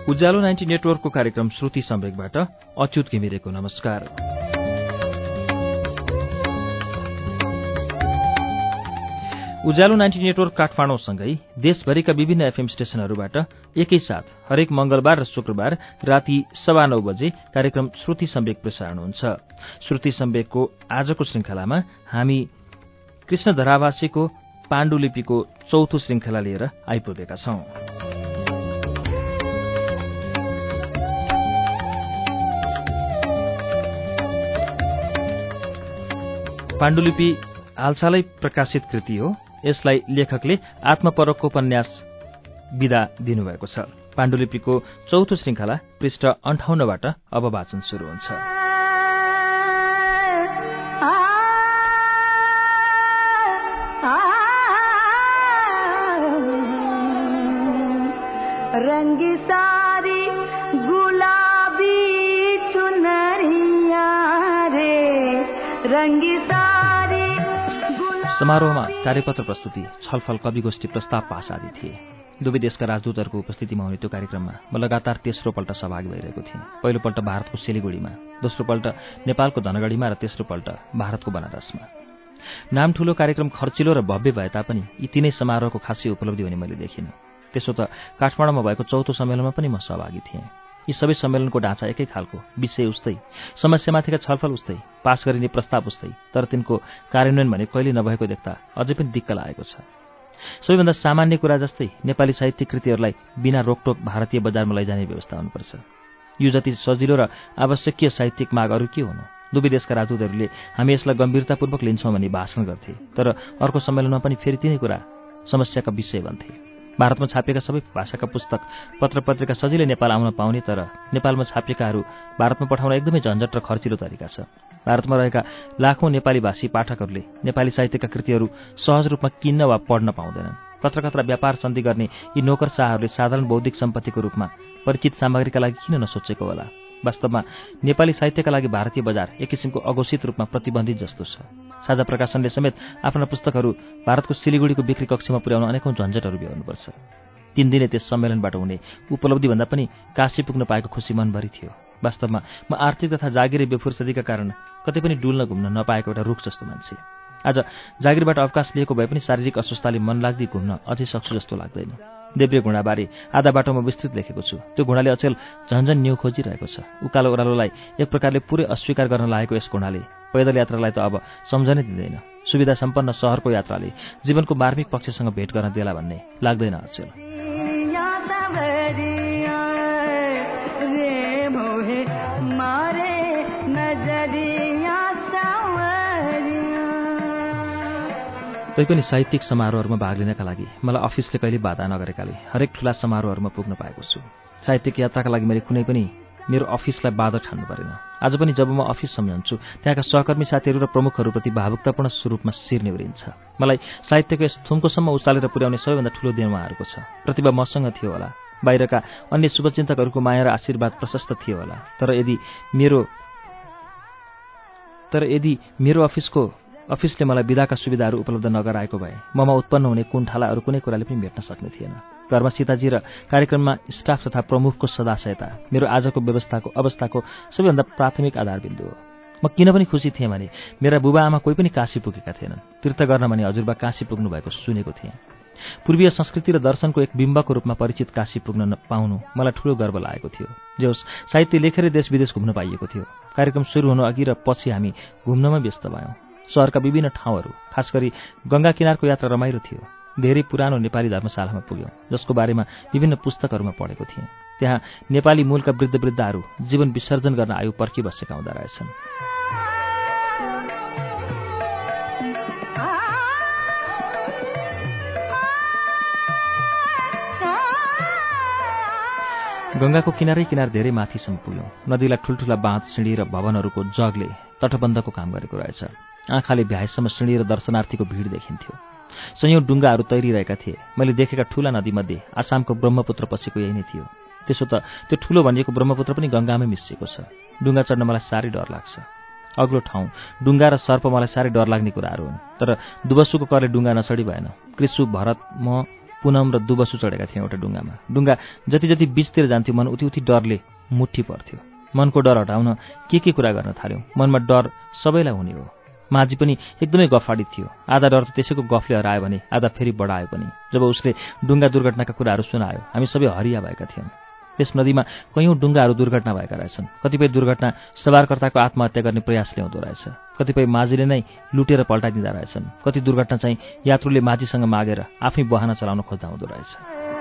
उज्यालो 90 नेटवर्कको कार्यक्रम श्रुति सम्वेकबाट अच्युत घिमिरेको नमस्कार। उज्यालो 90 नेटवर्क काठमाडौँसँगै देशभरिका विभिन्न एफएम स्टेशनहरूबाट एकैसाथ हरेक मंगलबार र शुक्रबार राति 9:15 बजे कार्यक्रम श्रुति सम्वेक प्रसारण हुन्छ। श्रुति सम्वेकको आजको श्रृंखलामा हामी कृष्ण धरावासीको पाण्डुलिपिको चौथो श्रृंखला लिएर आइपुगेका छौं। पाण्डुलिपि हालसालै प्रकाशित कृति हो। यसलाई लेखकले आत्मपरकको उपन्यास विधा दिनुभएको छ। पाण्डुलिपिको चौथो श्रृंखला पृष्ठ 58बाट अब वाचन शुरू हुन्छ। रंगी सारी गुलाबी चुनरिया रे रंगी सारी। समारोहमा कार्यपत्र प्रस्तुति, छलफल, कविगोष्ठी, प्रस्ताव पास आदि थिए। दुवै देशका राजदूतहरूको उपस्थितिमा हुने त्यो कार्यक्रममा म लगातार तेस्रो पल्ट सहभागी भइरहेको थिएँ। पहिलोपल्ट भारतको सिलिगुडीमा, दोस्रो पल्ट नेपालको धनगढीमा र तेस्रो पल्ट भारतको बनारसमा। नाम ठूलो, कार्यक्रम खर्चिलो र भव्य भए तापनि यी तीनै समारोहको खासै उपलब्धि हुने मैले देखिनँ। त्यसो त काठमाडौँमा भएको चौथो सम्मेलनमा पनि म सहभागी थिएँ। यी सबै सम्मेलनको ढाँचा एकै खालको, विषय उस्तै, समस्यामाथिका छलफल उस्तै, पास गरिने प्रस्ताव उस्तै, तर तिनको कार्यान्वयन भने कहिले नभएको देख्दा अझै पनि दिक्क लागेको छ। सबैभन्दा सामान्य कुरा जस्तै नेपाली साहित्यिक कृतिहरूलाई बिना रोकटोक भारतीय बजारमा लैजाने व्यवस्था हुनुपर्छ। यो जति सजिलो र आवश्यकीय साहित्यिक माग अरू के हुनु। दुवै देशका राजदूतहरूले हामी यसलाई गम्भीरतापूर्वक लिन्छौँ भनी भाषण गर्थे, तर अर्को सम्मेलनमा पनि फेरि तिनै कुरा समस्याका विषय बन्थे। भारतमा छापिएका सबै भाषाका पुस्तक, पत्र पत्रिका सजिलै नेपाल आउन पाउने, तर नेपालमा छापिएकाहरू भारतमा पठाउन एकदमै झन्झट र खर्चिलो तरिका छ। भारतमा रहेका लाखौं नेपाली भाषी पाठकहरूले नेपाली साहित्यका कृतिहरू सहज रूपमा किन्न वा पढ्न पाउँदैनन्। कत्र कत्र व्यापार सन्धि गर्ने यी नोकरशाहहरूले साधारण बौद्धिक सम्पत्तिको रूपमा परिचित सामग्रीका लागि किन नसोचेको होला। वास्तवमा नेपाली साहित्यका लागि भारतीय बजार एक किसिमको अघोषित रूपमा प्रतिबन्धित जस्तो छ। साझा प्रकाशनले समेत आफ्ना पुस्तकहरू भारतको सिलिगुडीको बिक्री कक्षमा पुर्याउन अनेकौं झन्झटहरू बेहोर्नुपर्छ। 3 दिने त्यस सम्मेलनबाट हुने उपलब्धिभन्दा पनि काशी पुग्न पाएको खुसी मनभरि थियो। वास्तवमा म आर्थिक तथा जागिरे बेफुर्सदीका कारण कतै पनि डुल्न घुम्न नपाएको एउटा रुख जस्तो मान्छे। आज जागिरबाट अवकाश लिएको भए पनि शारीरिक अस्वस्थताले मनलाग्दी घुम्न अझै सक्छु जस्तो लाग्दैन। देब्रे घुँडाबारे आधा बाटोमा विस्तृत लेखेको छु। त्यो घुँडाले अचेल झन्झन न्यू खोजिरहेको छ। उकालो ओह्रालोलाई एक प्रकारले पुरै अस्वीकार गर्न लागेको यस घुँडाले पैदल यात्रालाई त अब सम्झनै दिँदैन। सुविधा सम्पन्न शहरको यात्राले जीवनको मार्मिक पक्षसँग भेट गर्न देला भन्ने लाग्दैन अचेल। तैपनि साहित्यिक समारोहहरूमा भाग लिनका लागि मलाई अफिसले कहिले बाधा नगरेकाले हरेक ठूला समारोहहरूमा पुग्न पाएको छु। साहित्यिक यात्राका लागि मैले कुनै पनि मेरो अफिसलाई बाधक ठान्नु परेन। आज पनि जब म अफिस सम्झन्छु, त्यहाँका सहकर्मी साथीहरू र प्रमुखहरूप्रति भावुकतापूर्ण स्वरूपमा शिर निहुरिन्छ। मलाई साहित्यको यस थुम्कोसम्म उचालेर पुर्याउने सबैभन्दा ठूलो देन उहाँहरूको छ। प्रतिभा मसँग थियो होला, बाहिरका अन्य शुभचिन्तकहरूको माया र आशीर्वाद प्रशस्त थियो होला, तर यदि मेरो अफिसले मलाई विधाका सुविधाहरू उपलब्ध नगराएको भए ममा उत्पन्न हुने कुण्ठाला अरू कुनै कुराले पनि भेट्न सक्ने थिएन। घरमा सीताजी र कार्यक्रममा स्टाफ तथा प्रमुखको सदाशयता मेरो आजको अवस्थाको सबैभन्दा प्राथमिक आधारबिन्दु हो। म किन पनि खुसी थिएँ भने मेरा बुबा आमा कोही पनि काशी पुगेका थिएनन्। तीर्थ गर्न भने हजुरबा काशी पुग्नु भएको सुनेको थिएँ। पूर्वीय संस्कृति र दर्शनको एक बिम्बको रूपमा परिचित काशी पुग्न पाउनु मलाई ठूलो गर्व लागेको थियो। जे होस्, साहित्य लेखेरै देश विदेश घुम्न पाइएको थियो। कार्यक्रम सुरु हुनु अघि र पछि हामी घुम्नमा व्यस्त भयौँ। शहरका विभिन्न ठाउँहरू, खास गरी गंगा किनारको यात्रा रमाइलो थियो। धेरै पुरानो नेपाली धर्मशालामा पुग्यौँ, जसको बारेमा विभिन्न पुस्तकहरूमा पढेको थिएँ। त्यहाँ नेपाली मूलका वृद्धहरू जीवन विसर्जन गर्न आयु पर्खिबसेका हुँदा रहेछन्। गंगाको किनारै किनार धेरै माथिसम्म पुग्यौँ। नदीलाई ठुल्ठुला बाँध, सिँढी र भवनहरूको जगले तटबन्धको काम गरेको रहेछ। आँखाले भ्याएसम्म सिँढी र दर्शनार्थीको भिड देखिन्थ्यो। सयौं डुङ्गाहरू तैरिरहेका थिए। मैले देखेका ठूला नदीमध्ये आसामको ब्रह्मपुत्र पछिको यही नै थियो। त्यसो त त्यो ठूलो भनिएको ब्रह्मपुत्र पनि गंगामै मिसिएको छ। डुङ्गा चढ्न मलाई साह्रै डर लाग्छ। अग्लो ठाउँ, डुङ्गा र सर्प मलाई साह्रै डर लाग्ने कुराहरू हुन्। तर दुवसुको करले डुङ्गा नचढी भएन। कृषु, भरत, म पुनम र दुबसु चढेका थियौँ एउटा डुङ्गामा। डुङ्गा जति जति बीचतिर जान्थ्यो मन उति उति डरले मुट्ठी पर्थ्यो। मनको डर हटाउन के कुरा गर्न थाल्यौँ। मनमा डर सबैलाई हुने हो। माझी पनि एकदमै गफाडी थियो। आधा डर त त्यसैको गफले हरायो भने आधा फेरि बढायो पनि। जब उसले डुङ्गा दुर्घटनाका कुराहरू सुनायो हामी सबै हरिया भएका थियौँ। त्यस नदीमा कैयौँ डुङ्गाहरू दुर्घटना भएका रहेछन्। कतिपय दुर्घटना सवारकर्ताको आत्महत्या गर्ने प्रयास ल्याउँदो रहेछ। कतिपय माझीले नै लुटेर पल्टाइदिँदा रहेछन्। कति दुर्घटना चाहिँ यात्रुले माझीसँग मागेर आफै बहाना चलाउन खोज्दा हुँदो रहेछ।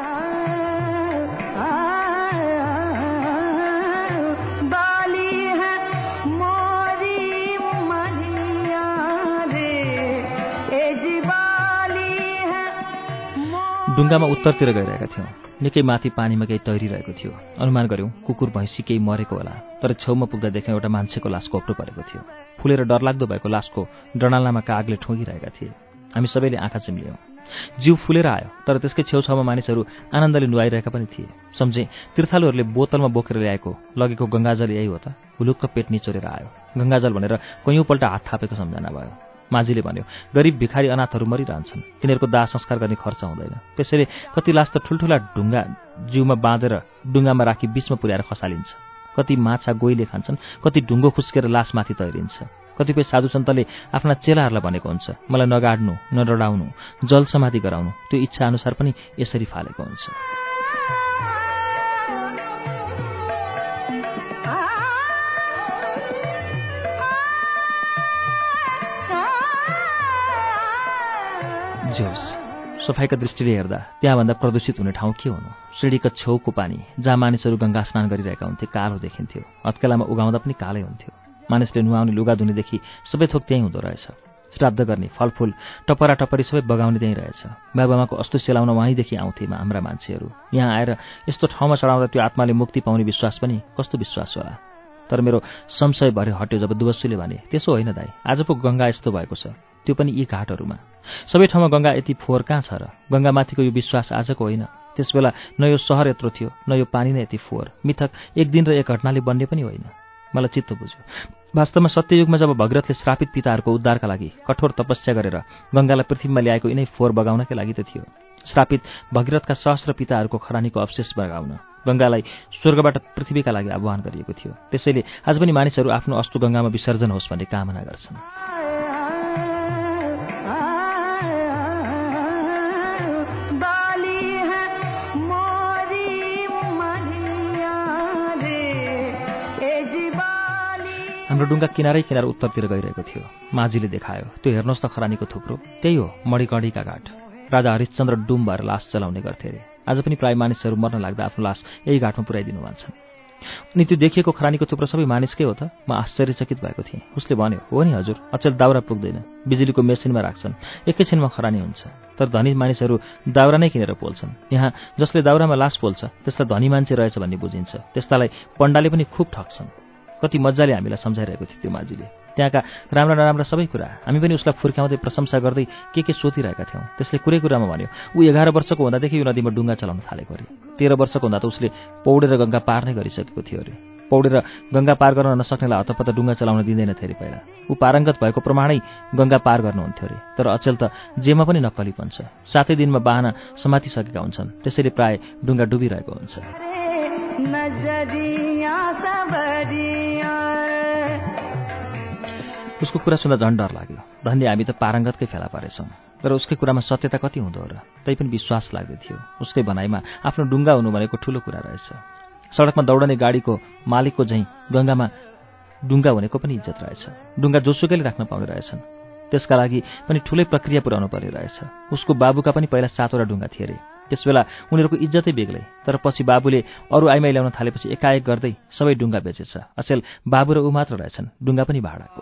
डुङ्गामा उत्तरतिर गइरहेका थियौँ। निकै माथि पानीमा केही तैरिरहेको थियो। अनुमान गऱ्यौँ कुकुर भैँसी केही मरेको होला। तर छेउमा पुग्दा देख्यौँ एउटा मान्छेको लास कोप्रो परेको थियो। फुलेर डरलाग्दो भएको लासको डडाल्नामा कागले ठोगिरहेका थिए। हामी सबैले आँखा चिम्ल्यौँ। जिउ फुलेर आयो। तर त्यसकै छेउछाउमा मानिसहरू आनन्दले नुहाइरहेका पनि थिए। सम्झे तीर्थालुहरूले बोतलमा बोकेर लगेको गङ्गाजल यही हो त। हुलुक्क पेट निचोरेर आयो। गङ्गाजल भनेर कैयौँपल्ट हात थापेको सम्झना भयो। माझीले भन्यो, गरिब भिखारी अनाथहरू मरिरहन्छन्, तिनीहरूको दाह संस्कार गर्ने खर्च हुँदैन। त्यसैले कति लास त ठुल्ठुला ढुङ्गा जिउमा बाँधेर डुङ्गामा राखी बीचमा पुर्याएर खसालिन्छ। कति माछा गोइले खान्छन्, कति ढुङ्गो खुस्केर लासमाथि तैरिन्छ। कतिपय साधुसन्तले आफ्ना चेलाहरूलाई भनेको हुन्छ, मलाई नगाड्नु, नडराउनु, जल समाधि गराउनु। त्यो इच्छा अनुसार पनि यसरी फालेको हुन्छ। सफाइका दृष्टिले हेर्दा त्यहाँभन्दा प्रदूषित हुने ठाउँ के हुनु। सिँढीका छेउको पानी जहाँ मानिसहरू गङ्गा स्नान गरिरहेका हुन्थे कालो देखिन्थ्यो। हत्केलामा उगाउँदा पनि कालै हुन्थ्यो। मानिसले नुहाउने लुगा धुनेदेखि सबै थोक त्यहीँ हुँदो रहेछ। श्राद्ध गर्ने फलफुल टपरा टपरी सबै बगाउने त्यहीँ रहेछ। बाबामाको अस्तु सेलाउन वहीँदेखि आउँथे हाम्रा मान्छेहरू। यहाँ आएर यस्तो ठाउँमा चढाउँदा त्यो आत्माले मुक्ति पाउने विश्वास पनि कस्तो विश्वास होला। तर मेरो संशय भरे हट्यो जब दुवसुले भने, त्यसो होइन दाइ, आज पो गङ्गा यस्तो भएको छ, त्यो पनि यी घाटहरूमा। सबै ठाउँमा गङ्गा यति फोहोर कहाँ छ र? गङ्गामाथिको यो विश्वास आजको होइन। त्यसबेला न यो सहर यत्रो थियो, न यो पानी नै यति फोहोर। मिथक एक दिन र एक घटनाले बन्ने पनि होइन। मलाई चित्त बुझ्यो। वास्तवमा सत्ययुगमा जब भगीरथले श्रापित पिताहरूको उद्धारका लागि कठोर तपस्या गरेर गङ्गालाई पृथ्वीमा ल्याएको यिनै फोहोर बगाउनकै लागि त थियो। श्रापित भगीरथका सहस्र पिताहरूको खरानीको अवशेष बगाउन गङ्गालाई स्वर्गबाट पृथ्वीका लागि आह्वान गरिएको थियो। त्यसैले आज पनि मानिसहरू आफ्नो अस्तु गङ्गामा विसर्जन होस् भन्ने कामना गर्छन्। हाम्रो डुङ्गा किनारै किनार उत्तरतिर गइरहेको थियो। माझीले देखायो, त्यो हेर्नुहोस् त खरानीको थुप्रो, त्यही हो मणिकर्णिका घाट। राजा हरिश्चन्द्र डुम भएर लास जलाउने गर्थे अरे। आज पनि प्राय मानिसहरू मर्न लाग्दा आफ्नो लास यही घाटमा पुर्याइदिनु भन्छन्। अनि त्यो देखिएको खरानीको थुप्रो सबै मानिसकै हो त? म आश्चर्यचकित भएको थिएँ। उसले भन्यो, हो नि हजुर, अचेल दाउरा पुग्दैन, बिजुलीको मेसिनमा राख्छन्, एकैछिनमा खरानी हुन्छ। तर धनी मानिसहरू दाउरा नै किनेर पोल्छन्। यहाँ जसले दाउरामा लास पोल्छ त्यसलाई धनी मान्छे रहेछ भन्ने बुझिन्छ। त्यस्तालाई पण्डाले पनि खुब ठग्छन्। कति मजाले हामीलाई सम्झाइरहेको थियो त्यो माझीले। त्यहाँका राम्रा नराम्रा सबै कुरा हामी पनि उसलाई फुर्क्याउँदै प्रशंसा गर्दै के सोधिरहेका थियौँ। त्यसले कुरै कुरामा भन्यो, ऊ 11 वर्षको हुँदादेखि यो नदीमा डुङ्गा चलाउन थालेको अरे। 13 वर्षको हुँदा त उसले पौडेर गङ्गा पार नै गरिसकेको थियो अरे। पौडेर गङ्गा पार गर्न नसक्नेलाई हतपत डुङ्गा चलाउन दिँदैन थियो अरे पहिला। ऊ पारङ्गत भएको प्रमाणै गङ्गा पार गर्नुहुन्थ्यो अरे। तर अचेल त जेमा पनि नक्कली पन्छ। 7 दिनमा बाहना समातिसकेका हुन्छन्। त्यसैले प्राय डुङ्गा डुबिरहेको हुन्छ। उसको कुरा सुन्दा झन् डर लाग्यो। धन्य हामी त पारङ्गतकै फेला पारेछौँ। तर उसकै कुरामा सत्यता कति हुँदो र? तैपनि विश्वास लाग्दै थियो। उसकै भनाइमा आफ्नो डुङ्गा हुनु भनेको ठुलो कुरा रहेछ। सडकमा दौडने गाडीको मालिकको झैँ गङ्गामा डुङ्गा हुनेको पनि इज्जत रहेछ। डुङ्गा जोसुकैले राख्न पाउने रहेछन्। त्यसका लागि पनि ठुलै प्रक्रिया पुर्याउनु पर्ने रहेछ। उसको बाबुका पनि पहिला 7 वटा डुङ्गा थिए अरे। त्यसबेला उनीहरूको इज्जतै बेग्लै। तर पछि बाबुले अरू आइमाई ल्याउन थालेपछि एकाएक गर्दै सबै डुङ्गा बेचेछ। अचेल बाबु र ऊ मात्र रहेछन्, डुङ्गा पनि भाडाको।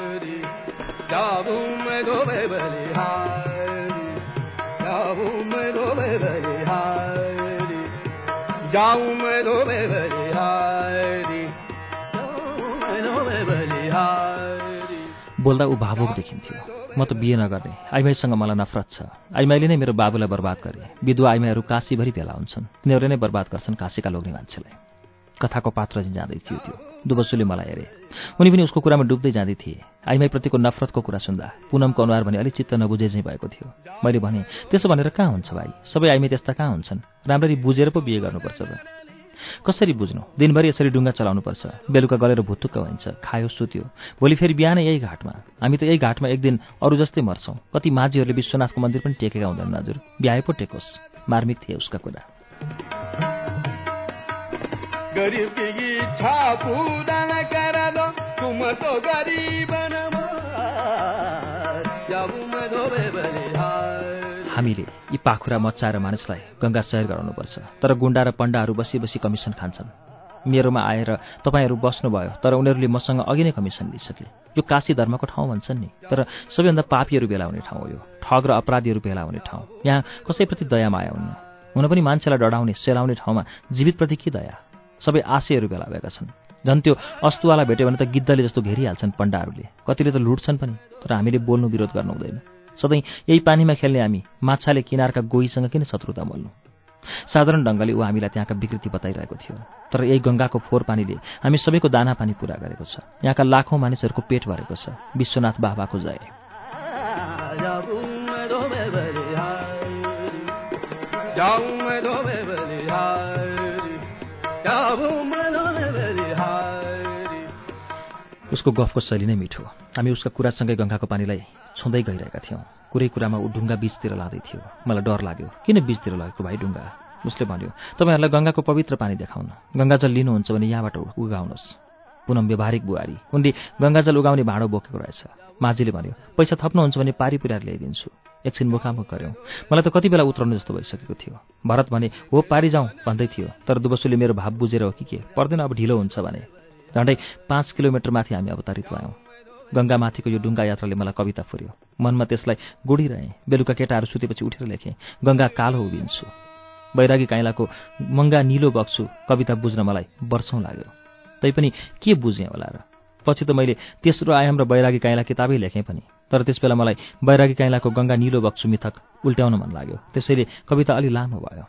बोल्दा ऊ भावुक देखिन्थ्यो। म त बिहे नगर्ने, आइमाईसँग मलाई नफरत छ। आइमाईले नै मेरो बाबुलाई बर्बाद गरे। विधवा आइमाईहरू काशीभरि भेला हुन्छन्, तिनीहरूले नै बर्बाद गर्छन् काशीका लोग्ने मान्छेलाई। कथाको पात्र चाहिँ जाँदै थियो त्यो। दुबसुले मलाई हेरे। उनी पनि उसको कुरामा डुब्दै जाँदै थिए। आइमाईप्रतिको नफरतको कुरा सुन्दा पुनमको अनुहार भने अलि चित्त नबुझे चाहिँ भएको थियो। मैले भने, त्यसो भनेर कहाँ हुन्छ भाइ? सबै आइमाई त्यस्ता कहाँ हुन्छन्? राम्ररी बुझेर पो बिहे गर्नुपर्छ त। कसरी बुझ्नु? दिनभरि यसरी डुङ्गा चलाउनुपर्छ, बेलुका गलेर भुत्तुक्क भइन्छ, खायो सुत्यो, भोलि फेरि बिहानै यही घाटमा। हामी त यही घाटमा एक दिन अरू जस्तै मर्छौँ। कति माझीहरूले विश्वनाथको मन्दिर पनि टेकेका हुँदैनन् हजुर। बिहाए पो टेकोस्। मार्मिक थिए उसका कुरा। हामीले यी पाखुरा मच्चाएर मानिसलाई गङ्गा सैर गराउनुपर्छ, तर गुण्डा र पण्डाहरू बसी बसी कमिसन खान्छन्। मेरोमा आएर तपाईँहरू बस्नुभयो, तर उनीहरूले मसँग अघि नै कमिसन लिइसके। यो काशी धर्मको ठाउँ भन्छन् नि, तर सबैभन्दा पापीहरू भेला हुने ठाउँ हो यो। ठग र अपराधीहरू भेला हुने ठाउँ। यहाँ कसैप्रति दया माया हुन्न। हुन पनि मान्छेलाई डढाउने सेलाउने ठाउँमा जीवितप्रति के दया? सबै आशयहरू भेला भएका छन्। झन् त्यो अस्तुवाला भेट्यो भने त गिद्धले जस्तो घेरिहाल्छन् पण्डाहरूले। कतिले त लुट्छन् पनि, तर हामीले बोल्नु विरोध गर्नु हुँदैन। सधैँ यही पानीमा खेल्ने हामी माछाले किनारका गोहीसँग किन शत्रुता मोल्नु? साधारण ढङ्गले ऊ हामीलाई त्यहाँका विकृति बताइरहेको थियो। तर यही गङ्गाको फोहोर पानीले हामी सबैको दाना पानी पुरा गरेको छ। यहाँका लाखौँ मानिसहरूको पेट भरेको छ। विश्वनाथ बाबाको जय। उसको गफको शैली नै मिठो। हामी उसका कुरासँगै गङ्गाको पानीलाई छुँदै गइरहेका थियौँ। कुरै कुरामा ऊ ढुङ्गा बीचतिर लाँदै थियो। मलाई डर लाग्यो। किन बीचतिर लगेको भाइ ढुङ्गा? उसले भन्यो, तपाईँहरूलाई गङ्गाको पवित्र पानी देखाउन। गङ्गाजल लिनुहुन्छ भने यहाँबाट उगाउनुहोस्। पुनम व्यवहारिक बुहारी। उनले गङ्गाजल उगाउने भाँडो बोकेको रहेछ। माझीले भन्यो, पैसा थप्नुहुन्छ भने पारी पुर्याएर ल्याइदिन्छु। एकछिन मुखामुख गऱ्यौँ। मलाई त कति बेला उत्रनु जस्तो भइसकेको थियो। भरत भने, हो पारी जाउँ भन्दै थियो, तर दुबसुले मेरो भाव बुझेर हो कि के, पर्दैन अब ढिलो हुन्छ भने। झन्डै 5 किलोमिटर माथि हामी अवतरित भयौँ। गङ्गामाथिको यो डुङ्गा यात्राले मलाई कविता फुर्यो। मनमा त्यसलाई गुडिरहेँ। बेलुका केटाहरू सुतेपछि उठेर लेखेँ, गङ्गा कालो उभिन्छु, बैरागी काइलाको मङ्गा निलो बग्छु। कविता बुझ्न मलाई वर्षौँ लाग्यो। तैपनि के बुझेँ होला र? पछि त मैले तेस्रो आयाम र बैरागी काइला किताबै लेखेँ पनि। तर त्यसबेला मलाई बैरागी काइलाको गङ्गा निलो बग्छु मिथक उल्ट्याउन मन लाग्यो। त्यसैले कविता अलि लामो भयो।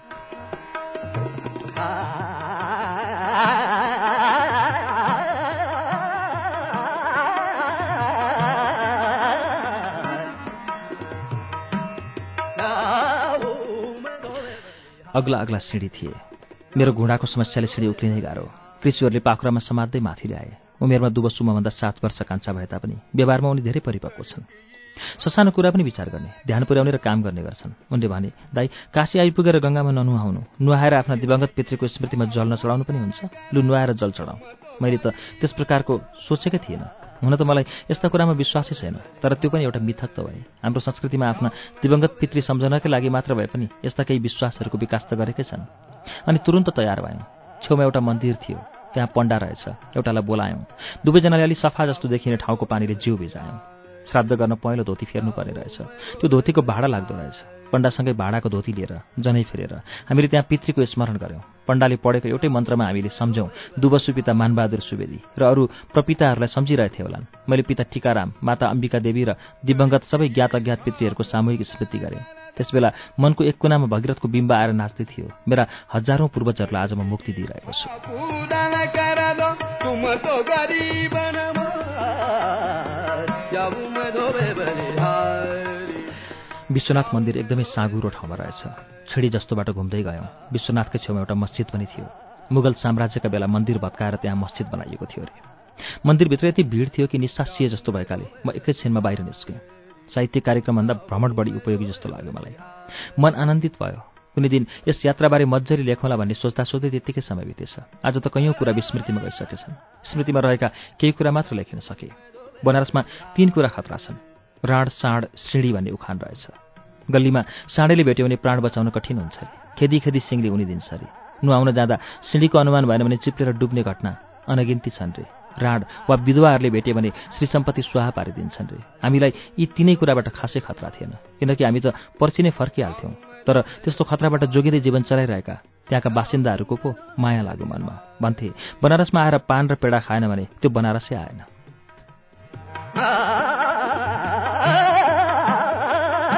अग्ला अग्ला सिँढी थिए। मेरो घुँडाको समस्याले सिँढी उक्लिनै गाह्रो। कृषिहरूले पाखुरामा समात्दै माथि ल्याए। उमेरमा दुबसु मभन्दा 7 वर्ष कान्छा भए तापनि व्यवहारमा उनी धेरै परिपक्व छन्। ससानो कुरा पनि विचार गर्ने, ध्यान पुर्याउने र काम गर्ने गर्छन्। उनले भने, दाइ, काशी आइपुगेर गङ्गामा ननुहाउनु, नुहाएर आफ्ना दिवंगत पितृको स्मृतिमा जल नचढाउनु पनि हुन्छ। लु नुहाएर जल चढाउँ। मैले त त्यस प्रकारको सोचेकै थिएन। हुन त मलाई यस्ता कुरामा विश्वासै छैन, तर त्यो पनि एउटा मिथक त भए। हाम्रो संस्कृतिमा आफ्ना दिवंगत पितृ सम्झनकै लागि मात्र भए पनि यस्ता केही विश्वासहरूको विकास त गरेकै छन्। अनि तुरुन्त तयार भयौँ। छेउमा एउटा मन्दिर थियो, त्यहाँ पण्डा रहेछ। एउटालाई बोलायौँ। दुवैजनाले अलि सफा जस्तो देखिने ठाउँको पानीले जिउ भिजायौँ। श्राद्ध गर्न पहेँलो धोती फेर्नुपर्ने रहेछ। त्यो धोतीको भाडा लाग्दो रहेछ। पण्डासँगै भाडाको धोती लिएर जनै फेरेर हामीले त्यहाँ पितृको स्मरण गऱ्यौँ। पण्डाले पढेको एउटै मन्त्रमा हामीले सम्झौँ, दुबसु पिता मानबहादुर सुवेदी र अरू प्रपिताहरूलाई सम्झिरहेथे होलान्। मैले पिता टिकाराम, माता अम्बिका देवी र दिवंगत सबै ज्ञात अज्ञात पितृहरूको सामूहिक स्मृति गरेँ। त्यसबेला मनको एक कुनामा भगीरथको बिम्ब आएर नाच्दै थियो। मेरा हजारौं पूर्वजहरूलाई आज म मुक्ति दिइरहेको छु। विश्वनाथ मन्दिर एकदमै साँघुरो ठाउँमा रहेछ। छिडी जस्तो बाटो घुम्दै गयौँ। विश्वनाथकै छेउमा एउटा मस्जिद पनि थियो। मुगल साम्राज्यका बेला मन्दिर भत्काएर त्यहाँ मस्जिद बनाइएको थियो अरे। मन्दिरभित्र यति भिड थियो कि निस्सासिए जस्तो भएकाले म एकैछिनमा बाहिर निस्केँ। साहित्य कार्यक्रमभन्दा भ्रमण बढी उपयोगी जस्तो लाग्यो मलाई। मन आनन्दित भयो। कुनै दिन यस यात्राबारे मज्जरी लेखौँला भन्ने सोच्दा सोच्दै त्यत्तिकै समय बितेछ। आज त कैयौँ कुरा विस्मृतिमा गइसकेछन्। स्मृतिमा रहेका केही कुरा मात्र लेखिन सके। बनारसमा 3 कुरा खतरा छन्। राण, साँड, सिँढी भन्ने उखान रहेछ। गल्लीमा साँडेले भेट्यो भने प्राण बचाउन कठिन हुन्छ। खेदी खेदी सिङले उनिदिन्छ अरे। नुहाउन जाँदा सिँढीको अनुमान भएन भने चिप्लेर डुब्ने घटना अनगिन्ती छन् रे। राण वा विधवाहरूले भेट्यो भने श्री सम्पत्ति स्वाहा पारिदिन्छन् रे। हामीलाई यी 3 कुराबाट खासै खतरा थिएन, किनकि हामी त पर्सि नै फर्किहाल्थ्यौँ। तर त्यस्तो खतराबाट जोगिँदै जीवन चलाइरहेका त्यहाँका बासिन्दाहरूको पो माया लाग्यो मनमा। भन्थे, बनारसमा आएर पान र पेडा खाएन भने त्यो बनारसै आएन।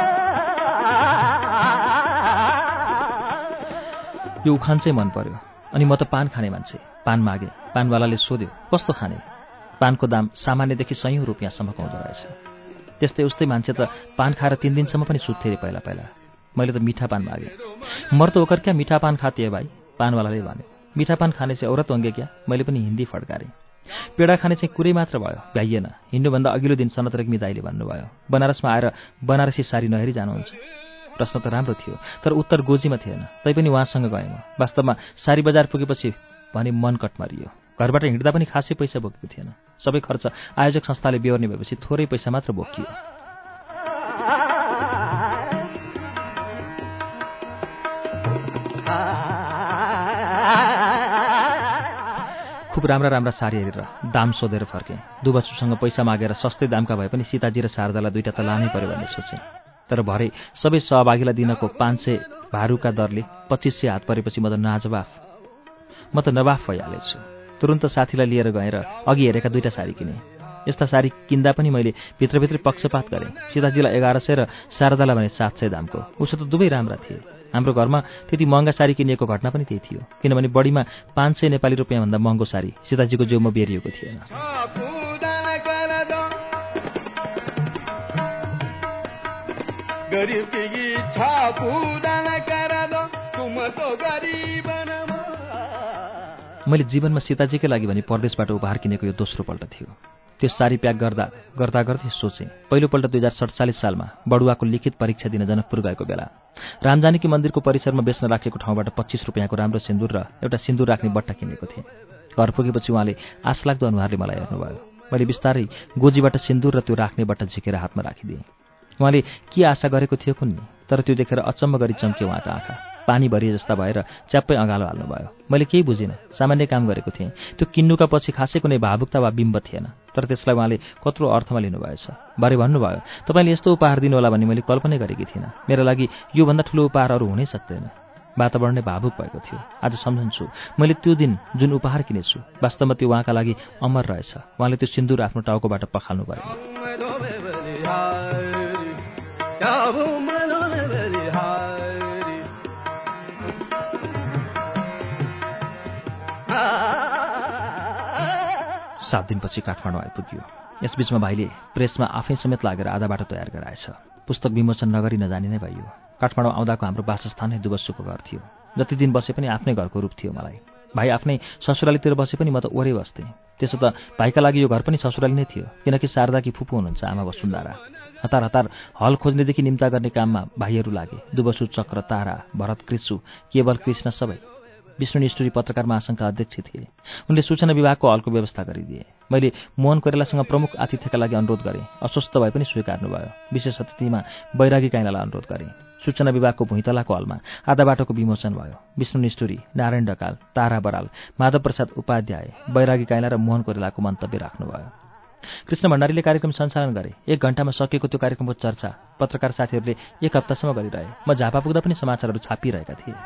यो उखान चाहिँ मन पर्यो। अनि म त पान खाने मान्छे। पान मागे। पानवालाले सोध्यो, कस्तो खाने? पानको दाम सामान्यदेखि 100 रुपियाँसम्मको हुँदो रहेछ। त्यस्तै उस्तै मान्छे त पान खाएर 3 दिनसम्म पनि सुत्थे रे पहिला पहिला। मैले त मीठा पान मागे। मर त होकर क्या मीठा पान खाते है भाइ? पानवालाले भन्यो। मीठा पान खाने चाहिँ औरत होंगे क्या? मैले पनि हिन्दी फड्काएँ। पेडा खाने चाहिँ कुरै मात्र भयो, भ्याइएन। हिँड्नुभन्दा अघिल्लो दिन सनत रेग्मी दाइले भन्नुभयो, बनारसमा आएर बनारसी साडी नहेरी जानुहुन्छ। प्रश्न त राम्रो थियो, तर उत्तर गोजीमा थिएन। तैपनि उहाँसँग गएँ म। वास्तवमा सारी बजार पुगेपछि भने मनकट मरियो। घरबाट हिँड्दा पनि खासै पैसा बोकेको थिएन। सबै खर्च आयोजक संस्थाले बेहोर्ने भएपछि थोरै पैसा मात्र बोकियो। खुब राम्रा सारी हेरेर दाम सोधेर फर्केँ। दुबसुसँग पैसा मागेर सस्तै दामका भए पनि सीताजी र शारदालाई 2टा त लानै पर्यो भन्ने सोचेँ। तर भरे सबै सहभागीलाई दिनको 500 भारूका दरले 2500 हात परेपछि म त नवाफ भइहालेछु। तुरुन्त साथीलाई लिएर गएर अघि हेरेका 2टा सारी किने। यस्ता सारी किन्दा पनि मैले भित्रभित्रै पक्षपात गरेँ। सीताजीलाई 1100 र शारदालाई भने 700 दामको। उसो त दुवै राम्रा थिए। हाम्रो घरमा त्यति महँगा सारी किनिएको घटना पनि त्यही थियो, किनभने बढीमा 500 नेपाली रुपियाँभन्दा महँगो सारी सीताजीको जिउमा बेरिएको थिएन। मैले जीवनमा सीताजीकै लागि भने परदेशबाट उपहार किनेको यो दोस्रो पल्ट थियो। त्यो सारी प्याक गर्दै सोचेँ। पहिलोपल्ट 2047 सालमा बडुवाको लिखित परीक्षा दिन जनकपुर गएको बेला रामजानकी मन्दिरको परिसरमा बेच्न राखेको ठाउँबाट 25 रुपियाँको राम्रो सिन्दुर र एउटा सिन्दुर राख्ने बट्टा किनेको थिएँ। घर पुगेपछि उहाँले आशलाग्दो अनुहारले मलाई हेर्नुभयो। मैले बिस्तारै गोजीबाट सिन्दुर र त्यो राख्ने बट्टा झिकेर हातमा राखिदिएँ। उहाँले के आशा गरेको थियो कुन्नी, तर त्यो देखेर अचम्म गरी चम्क्यो उहाँका आँखा। पानी भरिए जस्ता भएर च्याप्पै अँगालो हाल्नुभयो। मैले केही बुझिनँ। सामान्य काम गरेको थिएँ। त्यो किन्नुका पछि खासै कुनै भावुकता वा बिम्ब थिएन। तर त्यसलाई उहाँले कत्रो अर्थमा लिनुभएछ। भरे भन्नुभयो, तपाईँले यस्तो उपहार दिनुहोला भन्ने मैले कल्पनै गरेकी थिइनँ। मेरा लागि योभन्दा ठुलो उपहार अरू हुनै सक्दैन। वातावरण नै भावुक भएको थियो। आज सम्झन्छु, मैले त्यो दिन जुन उपहार किनेछु वास्तवमा त्यो उहाँका लागि अमर रहेछ। उहाँले त्यो सिन्दुर आफ्नो टाउकोबाट पखाल्नु भएन। सात दिनपछि काठमाडौँ आइपुग्यो। यसबीचमा भाइले प्रेसमा आफै समेत लागेर आधा बाटो तयार गराएछ। पुस्तक विमोचन नगरी नजाने नै भइयो। काठमाडौँ आउँदाको हाम्रो वासस्थान नै दुबस्सुको घर थियो। जति दिन बसे पनि आफ्नै घरको रूप थियो मलाई। भाइ आफ्नै ससुरालीतिर बसे पनि म त ओरै बस्थेँ। त्यसो त भाइका लागि यो घर पनि ससुराली नै थियो, किनकि शारदाकी फुपू हुनुहुन्छ आमा वसुन्धरा। हतार हल खोज्नेदेखि निम्ता गर्ने काममा भाइहरू लागे। दुबसु, चक्र, तारा, भरत, कृषु, केवल, कृष्ण सबै। विष्णु निष्ठुरी पत्रकार महासङ्घका अध्यक्ष थिए। उनले सूचना विभागको हलको व्यवस्था गरिदिए। मैले मोहन कोइरालासँग प्रमुख आतिथ्यका लागि अनुरोध गरेँ। अस्वस्थ भए पनि स्वीकार्नुभयो। विशेष अतिथिमा बैरागी काइँलालाई अनुरोध गरेँ। सूचना विभागको भुइँतलाको हलमा आधा बाटोको विमोचन भयो। विष्णु निष्ठुरी, नारायण ढकाल, तारा बराल, माधव प्रसाद उपाध्याय, बैरागी काइँला र मोहन कोइरालाको मन्तव्य राख्नुभयो। कृष्ण भण्डारीले कार्यक्रम सञ्चालन गरे। 1 घण्टामा सकिएको त्यो कार्यक्रमको चर्चा पत्रकार साथीहरूले 1 हप्तासम्म गरिरहे। म झापा पुग्दा पनि समाचारहरू छापिरहेका थिए।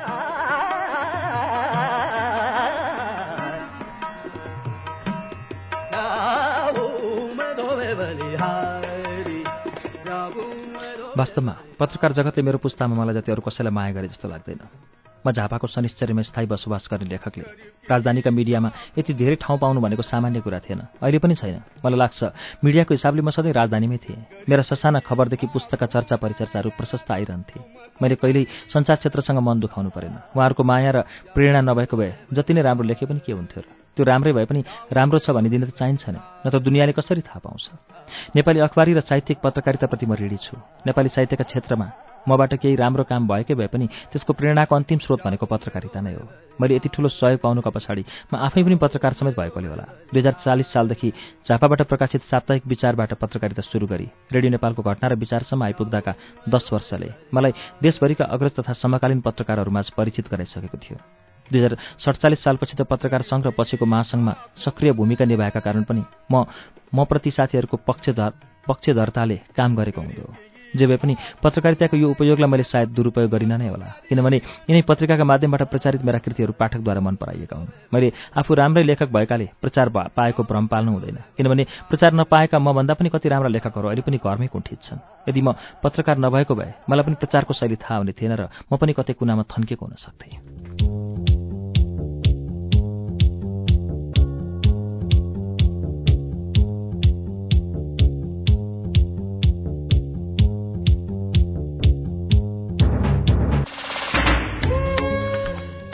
वास्तवमा पत्रकार जगतले मेरो पुस्तामा मलाई जति अरू कसैलाई माया गरे जस्तो लाग्दैन। म झापाको शनिश्चर्यमा स्थायी बसोबास गर्ने लेखकले राजधानीका मिडियामा यति धेरै ठाउँ पाउनु भनेको सामान्य कुरा थिएन। अहिले पनि छैन। मलाई लाग्छ मिडियाको हिसाबले म सधैँ राजधानीमै थिएँ। मेरा ससाना खबरदेखि पुस्तकका चर्चा परिचर्चाहरू प्रशस्त आइरहन्थे। मैले कहिल्यै सञ्चार क्षेत्रसँग मन दुखाउनु परेन। उहाँहरूको माया र प्रेरणा नभएको भए जति नै राम्रो लेखे पनि के हुन्थ्यो र? त्यो राम्रै भए पनि राम्रो छ भनिदिन त चाहिन्छ नै, नत्र दुनियाँले कसरी थाहा पाउँछ? नेपाली अखबारी र साहित्यिक पत्रकारिताप्रति म ऋणी छु। नेपाली साहित्यका क्षेत्रमा मबाट केही राम्रो काम भएकै भए पनि त्यसको प्रेरणाको अन्तिम स्रोत भनेको पत्रकारिता नै हो। मैले यति ठुलो सहयोग पाउनुका पछाडि म आफै पनि पत्रकार समेत भएकोले होला। 2040 सालदेखि झापाबाट प्रकाशित साप्ताहिक विचारबाट पत्रकारिता सुरु गरी रेडियो नेपालको घटना र विचारसम्म आइपुग्दाका 10 वर्षले मलाई देशभरिका अग्रज तथा समकालीन पत्रकारहरूमाझ परिचित गराइसकेको थियो। 2047 सालपछि त पत्रकार सङ्घ र पछिको महासङ्घमा सक्रिय भूमिका निभाएका कारण पनि म प्रति साथीहरूको पक्षधरताले काम गरेको हुँदो हो। जे भए पनि पत्रकारिताको यो उपयोगलाई मैले सायद दुरुपयोग गरिन नै होला, किनभने यिनै पत्रिकाका माध्यमबाट प्रचारित मेरा कृतिहरू पाठकद्वारा मन पराइएका हुन्। मैले आफू राम्रै लेखक भएकाले प्रचार पाएको भ्रम पाल्नु हुँदैन, किनभने प्रचार नपाएका मभन्दा पनि कति राम्रा लेखकहरू अहिले पनि घरमै कुण्ठित छन्। यदि म पत्रकार नभएको भए मलाई पनि प्रचारको शैली थाहा हुने थिएन र म पनि कतै कुनामा थन्केको हुन सक्थेँ।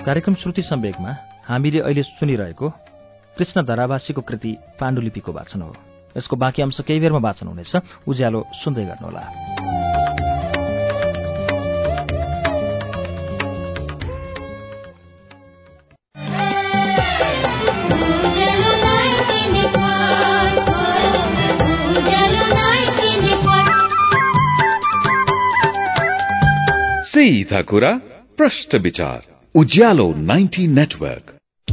कार्यक्रम श्रुति सम्वेकमा हामीले अहिले सुनिरहेको कृष्ण धरावासीको कृति पाण्डुलिपिको वाचन हो। यसको बाँकी अंश केही बेरमा वाचन हुनेछ। उज्यालो सुन्दै गर्नुहोला। सीधा कुरा प्रश्न विचार उज्यालो 90 नेटवर्क।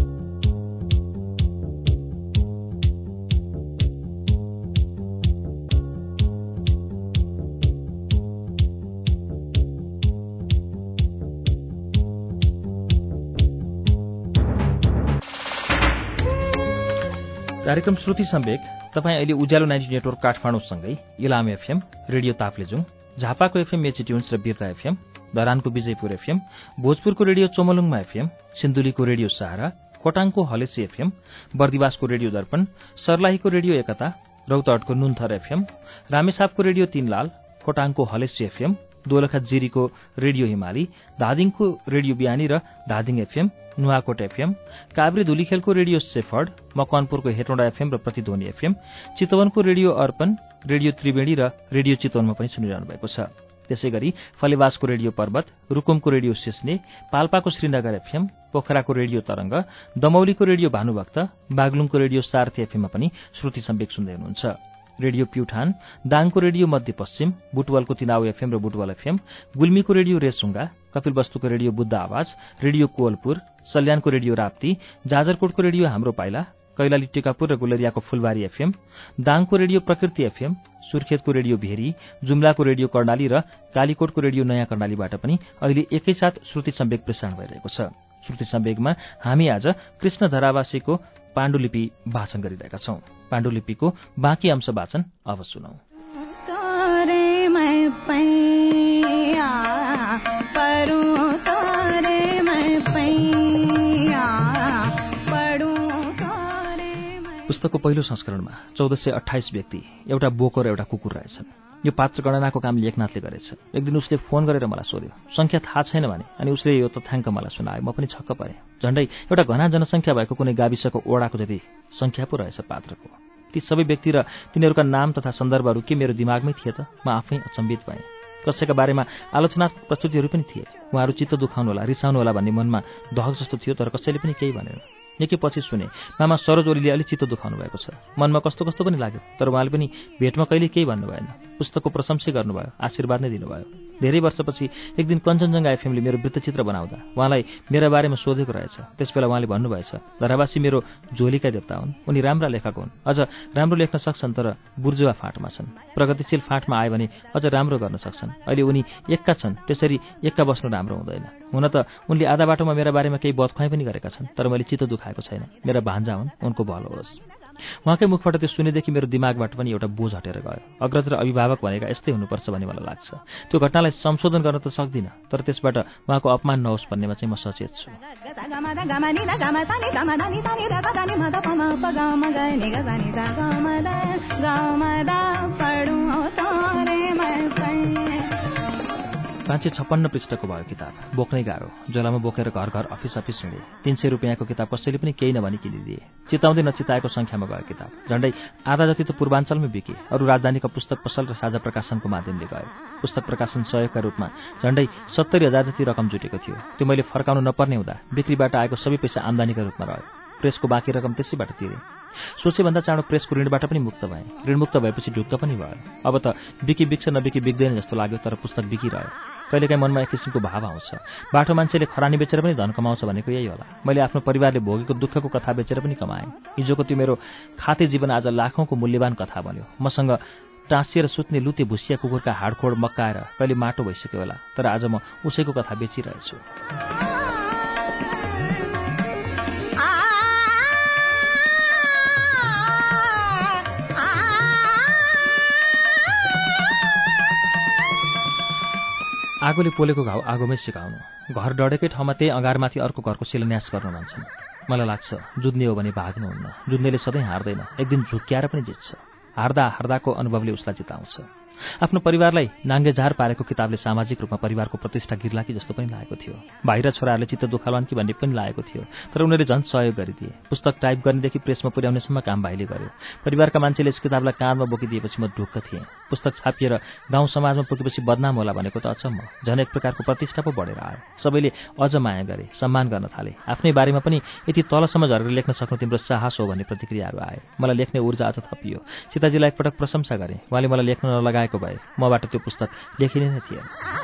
कार्यक्रम श्रुति सम्वेक तपाईँ अहिले उज्यालो 90 नेटवर्क काठमाडौँसँगै इलाम एफएम, रेडियो ताप्लेजुङ, झापाको एफएम मेची ट्युन्स र बिर्ता एफएम, धरानको विजयपुर एफएम, भोजपुरको रेडियो चोमलुङमा एफएम, सिन्धुलीको रेडियो सहारा, खोटाङको हलेसी एफएम, बर्दिवासको रेडियो दर्पण, सर्लाहीको रेडियो एकता, रौतहटको नुनथर एफएम, रामेसापको रेडियो तीनलाल, खोटाङको हलेसी एफएम, दोलखा जिरीको रेडियो हिमाली, धादिङको रेडियो बिहानी र धादिङ एफएम, नुवाकोट एफएम, काभ्रे धुलीखेलको रेडियो सेफर्ड, मकवानपुरको हेटौँडा एफएम र प्रतिध्वनि एफएम, चितवनको रेडियो अर्पण, रेडियो त्रिवेणी र रेडियो चितवनमा पनि सुनिरहनु भएको छ। त्यसैगरी फलेवासको रेडियो पर्वत, रुकुमको रेडियो सिस्ने, पाल्पाको श्रीनगर एफएम, पोखराको रेडियो तरंग, दमौलीको रेडियो भानुभक्त, बागलुङको रेडियो सार्थी एफएममा पनि श्रुति सम्वेक सुन्दै हुनुहुन्छ। रेडियो प्युठान, दाङको रेडियो मध्यपश्चिम, बुटवलको तिनाउ एफएम र बुटवल एफएम, गुल्मीको रेडियो रेसुङ्गा, कपिलवस्तुको रेडियो बुद्ध आवाज, रेडियो कोवलपुर, सल्यानको रेडियो राप्ती, जाजरकोटको रेडियो हाम्रो पाइला, कैलाली टिकापुर र गुलरियाको फुलबारी एफएम, दाङको रेडियो प्रकृति एफएम, सुर्खेतको रेडियो भेरी, जुम्लाको रेडियो कर्णाली र कालीकोटको रेडियो नयाँ कर्णालीबाट पनि अहिले एकैसाथ श्रुति सम्वेक प्रसारण भइरहेको छ। श्रुति सम्वेकमा हामी आज कृष्ण धरावासीको पाण्डुलिपि वाचन गरिरहेका छौं। पाण्डुलिपिको बाँकी अंश वाचन अब सुनौ। पुस्तकको पहिलो संस्करणमा 1428 व्यक्ति, एउटा बोको र एउटा कुकुर रहेछन्। यो पात्र गणनाको काम लेखनाथले गरेछ। एक दिन उसले फोन गरेर मलाई सोध्यो, संख्या थाहा छैन भने, अनि उसले यो तथ्याङ्क मलाई सुनायो। म पनि छक्क परेँ। झण्डै एउटा घना जनसङ्ख्या भएको कुनै गाविसको ओडाको जति संख्या पो रहेछ पात्रको। ती सबै व्यक्ति र तिनीहरूका नाम तथा सन्दर्भहरू के मेरो दिमागमै थिए त? म आफै अचम्बित भएँ। कसैका बारेमा आलोचनात्मक प्रस्तुतिहरू पनि थिए। उहाँहरू चित्त दुखाउनु होला, रिसाउनु होला भन्ने मनमा दहक जस्तो थियो, तर कसैले पनि केही भनेन। निकै पछि सुने मामा सरोज ओलीले अलि चित्त दुखाउनु भएको छ। मनमा कस्तो कस्तो पनि लाग्यो, तर उहाँले पनि भेटमा कहिले केही भन्नु भएन। पुस्तकको प्रशंसा गर्नुभयो, आशीर्वाद नै दिनुभयो। धेरै वर्षपछि एक दिन कञ्चनजङ्घा एफएमले मेरो वृत्तचित्र बनाउँदा उहाँलाई मेरा बारेमा सोधेको रहेछ। त्यसबेला उहाँले भन्नुभएछ, धरावासी मेरो झोलीका देवता हुन्, उनी राम्रा लेखक हुन्, अझ राम्रो लेख्न सक्छन्, तर बुर्जुवा फाँटमा छन्। प्रगतिशील फाँटमा आए भने अझ राम्रो गर्न सक्छन्। अहिले उनी एक्का छन्, त्यसरी एक्का बस्नु राम्रो हुँदैन। हुन त उनले आधा बाटोमा मेरा बारेमा केही बदख्वाइ पनि गरेका छन्, तर मैले चित्त दुखाएको छैन। मेरा भान्जा हुन्, उनको भलो होस्। उहाँकै मुखबाट त्यो सुनेदेखि मेरो दिमागबाट पनि एउटा बोझ हटेर गयो। अग्रज र अभिभावक भनेका यस्तै हुनुपर्छ भन्ने मलाई लाग्छ। त्यो घटनालाई संशोधन गर्न त सक्दिनँ, तर त्यसबाट उहाँको अपमान नहोस् भन्नेमा चाहिँ म सचेत छु। पाँच 56 पृष्ठको भयो किताब, बोक्नै गाह्रो। झोलामा बोकेर घर घर अफिस हिँडे। 300 रुपियाँको किताब कसैले पनि केही नभनी किनिदिए। चिताउँदै नचिताएको संख्यामा गयो किताब। झण्डै आधा जति त पूर्वाञ्चलमै बिके। अरू राजधानीका पुस्तक पसल र साझा प्रकाशनको माध्यमले गयो। पुस्तक प्रकाशन सहयोगका रूपमा झण्डै 70,000 जति रकम जुटेको थियो। त्यो मैले फर्काउनु नपर्ने हुँदा बिक्रीबाट आएको सबै पैसा आम्दानीका रूपमा रह्यो। प्रेसको बाँकी रकम त्यसैबाट तिरे। सोचेभन्दा चाँडो प्रेसको ऋणबाट पनि मुक्त भए। ऋणमुक्त भएपछि ढुक्क पनि भयो। अब त बिकी बिक्छ नबिकी बिक्दैन जस्तो लाग्यो, तर पुस्तक बिकिरह्यो। कहिलेकाहीँ मनमा एक किसिमको भाव आउँछ, बाटो मान्छेले खरानी बेचेर पनि धन कमाउँछ भनेको यही होला। मैले आफ्नो परिवारले भोगेको दुःखको कथा बेचेर पनि कमाएँ। हिजोको त्यो मेरो खाते जीवन आज लाखौँको मूल्यवान कथा बन्यो। मसँग टाँसिएर सुत्ने लुते भुसिया कुकुरका हाडखोड मक्काएर कहिले माटो भइसक्यो होला, तर आज म उसैको कथा बेचिरहेछु। आगोले पोलेको घाउ आगोमै सिकाउनु। घर डढेकै ठाउँमा त्यही अँगारमाथि अर्को घरको शिलान्यास गर्न भन्छन्। मलाई लाग्छ जुध्ने हो भने भाग्नुहुन्न। जुध्नेले सधैँ हार्दैन, एक दिन झुक्क्याएर पनि जित्छ। हार्दा हार्दाको अनुभवले उसलाई जिताउँछ। आफ्नो परिवारलाई नाङ्गेझार पारेको किताबले सामाजिक रूपमा परिवारको प्रतिष्ठा गिर्ला कि जस्तो पनि लागेको थियो। भाइ र छोराहरूले चित्त दुखालान् कि भन्ने पनि लागेको थियो, तर उनीहरूले झन् सहयोग गरिदिए। पुस्तक टाइप गर्नेदेखि प्रेसमा पुर्याउनेसम्म काम भाइले गर्यो। परिवारका मान्छेले यस किताबलाई काँधमा बोकिदिएपछि म ढुक्क थिएँ। पुस्तक छापिएर गाउँ समाजमा पुगेपछि बदनाम होला भनेको त अचम्म, झन् एक प्रकारको प्रतिष्ठा पो बढेर आयो। सबैले अझ माया गरे, सम्मान गर्न थाले। आफ्नै बारेमा पनि यति तलसम्म झरेर लेख्न सक्नु तिम्रो साहस हो भन्ने प्रतिक्रियाहरू आए। मलाई लेख्ने ऊर्जा अझ थपियो। सीताजीलाई एकपटक प्रशंसा गरेँ। उहाँले मलाई लेख्न नलगाएको भए मबाट त्यो पुस्तक लेखिने नै थिएन।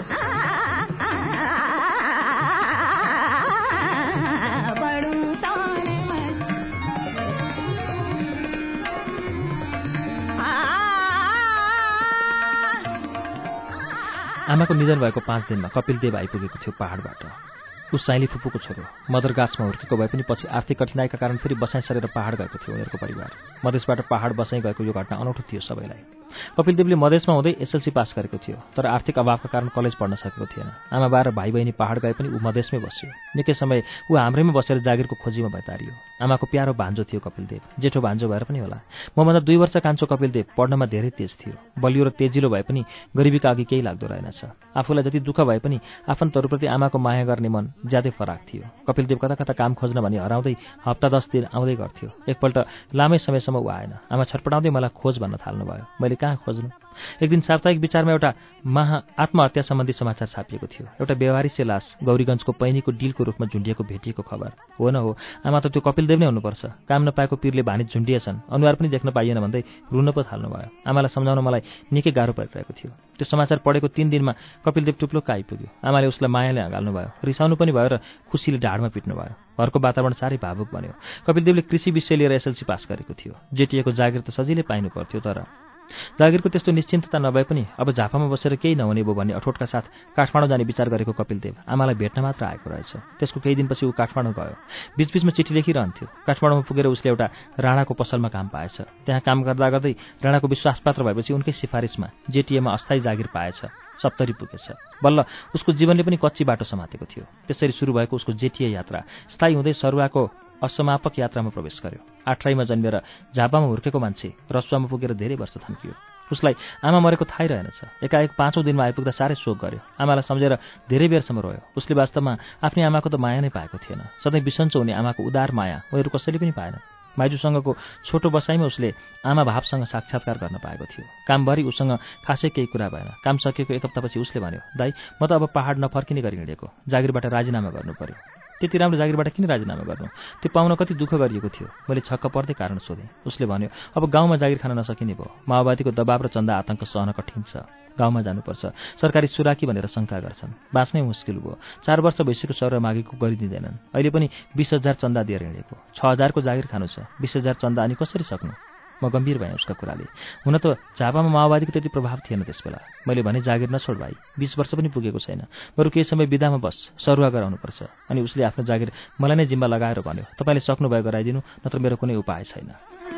आमाको निधन भएको 5 दिनमा कपिलदेव आइपुगेको थियो पहाडबाट। ऊ साइली फुपूको छोरो। मदरगाछमा हुर्केको भए पनि पछि आर्थिक कठिनाइका कारण फेरि बसाइँ सरेर पहाड गएको थियो उनीहरूको परिवार। मधेसबाट पहाड बसाइँ गएको यो घटना अनौठो थियो सबैलाई। कपिलदेवले मधेसमा हुँदै एसएलसी पास गरेको थियो, तर आर्थिक अभावका कारण कलेज पढ्न सकेको थिएन। आमा बा र भाइ बहिनी पहाड गए पनि ऊ मधेसमै बस्यो। निकै समय ऊ हाम्रैमा बसेर जागिरको खोजीमा भतारियो। आमाको प्यारो भान्जो थियो कपिलदेव, जेठो भान्जो भएर पनि होला। मभन्दा 2 वर्ष कान्छो कपिलदेव पढ्नमा धेरै तेज थियो। बलियो र तेजिलो भए पनि गरिबीका अघि केही लाग्दो रहेनछ। आफूलाई जति दुःख भए पनि आफन्तहरूप्रति आमाको माया गर्ने मन ज्यादै फराक थियो। कपिलदेव कता कता काम खोज्न भनी हराउँदै हप्ता 10 दिन आउँदै गर्थ्यो। एकपल्ट लामै समयसम्म ऊ आएन। आमा छटपटाउँदै मलाई खोज भन्न थाल्नुभयो। मैले कहाँ खोज्नु? एक दिन साप्ताहिक विचारमा एउटा आत्महत्या सम्बन्धी समाचार छापिएको थियो। एउटा व्यवहारिसे लास गौरीगञ्जको पैनीको डिलको रूपमा झुन्डिएको भेटिएको खबर हो न हो। आमा त त्यो कपिलदेव नै हुनुपर्छ। काम नपाएको पीरले भानिज झुन्डिएछन्, अनुहार पनि देख्न पाइएन भन्दै रुन पो थाल्नुभयो। आमालाई सम्झाउन मलाई निकै गाह्रो परिरहेको थियो। त्यो समाचार पढेको 3 दिनमा कपिलदेव टुप्लुक्क आइपुग्यो। आमाले उसलाई मायाले हँगाल्नुभयो, रिसाउनु पनि भयो र खुसीले ढाडमा पिट्नुभयो। घरको वातावरण साह्रै भावुक बन्यो। कपिलदेवले कृषि विषय लिएर एसएलसी पास गरेको थियो। जेटिएको जागिर त सजिलै पाइनु पर्थ्यो, तर जागिरको त्यस्तो निश्चिन्तता नभए पनि अब झापामा बसेर केही नहुने भयो भन्ने अठोटका साथ काठमाडौँ जाने विचार गरेको कपिलदेव आमालाई भेट्न मात्र आएको रहेछ। त्यसको केही दिनपछि ऊ काठमाडौँ गयो। बीचबीचमा चिठी लेखिरहन्थ्यो। काठमाडौँमा पुगेर उसले एउटा राणाको पसलमा काम पाएछ। त्यहाँ काम गर्दा गर्दै राणाको विश्वासपात्र भएपछि उनकै सिफारिसमा जेटिएमा अस्थायी जागिर पाएछ। 70 पुगेछ। बल्ल उसको जीवनले पनि कच्ची बाटो समातेको थियो। त्यसरी सुरु भएको उसको जेटिए यात्रा स्थायी हुँदै सरुवाको असमापक यात्रामा प्रवेश गर्यो। आठराईमा जन्मेर झापामा हुर्केको मान्छे रसुवामा पुगेर धेरै वर्ष थन्कियो। उसलाई आमा मरेको थाहै रहेनछ। एकाएक 5औं दिनमा आइपुग्दा साह्रै शोक गर्यो। आमालाई सम्झेर धेरै बेरसम्म रोयो। उसले वास्तवमा आफ्नै आमाको त माया नै पाएको थिएन। सधैँ बिसन्चो हुने आमाको उदार माया उनीहरू कसैले पनि पाएन। माइजूसँगको छोटो बसाइमा उसले आमा भावसँग साक्षात्कार गर्न पाएको थियो। कामभरि उसँग खासै केही कुरा भएन। काम सकिएको 1 हप्तापछि उसले भन्यो, दाइ म त अब पहाड नफर्किने गरी हिँडेको, जागिरबाट राजीनामा गर्नु पर्यो। त्यति राम्रो जागिरबाट किन राजीनामा गर्नु? त्यो पाउन कति दुःख गरिएको थियो। मैले छक्क पर्दै कारण सोधेँ। उसले भन्यो, अब गाउँमा जागिर खान नसकिने भयो। माओवादीको दबाव र चन्दा आतंक सहन कठिन छ। गाउँमा जानुपर्छ। सरकारी सुराकी भनेर शङ्का गर्छन्। बाँच्नै मुस्किल भयो। 4 वर्ष भइसक्यो सर मागेको गरिदिँदैनन्। अहिले पनि 20,000 चन्दा दिएर हिँडेको। 6,000 को जागिर खानु छ, 20,000 चन्दा अनि कसरी सक्नु? म गम्भीर भएँ उसका कुराले। हुन त झापामा माओवादीको त्यति प्रभाव थिएन त्यसबेला। मैले भने जागिर नछोड भाइ, 20 वर्ष पनि पुगेको छैन। बरु केही समय बिदामा बस, सरुवा गराउनुपर्छ। अनि उसले आफ्नो जागिर मलाई नै जिम्मा लगाएर भन्यो, तपाईँले सक्नुभयो गराइदिनु, नत्र मेरो कुनै उपाय छैन।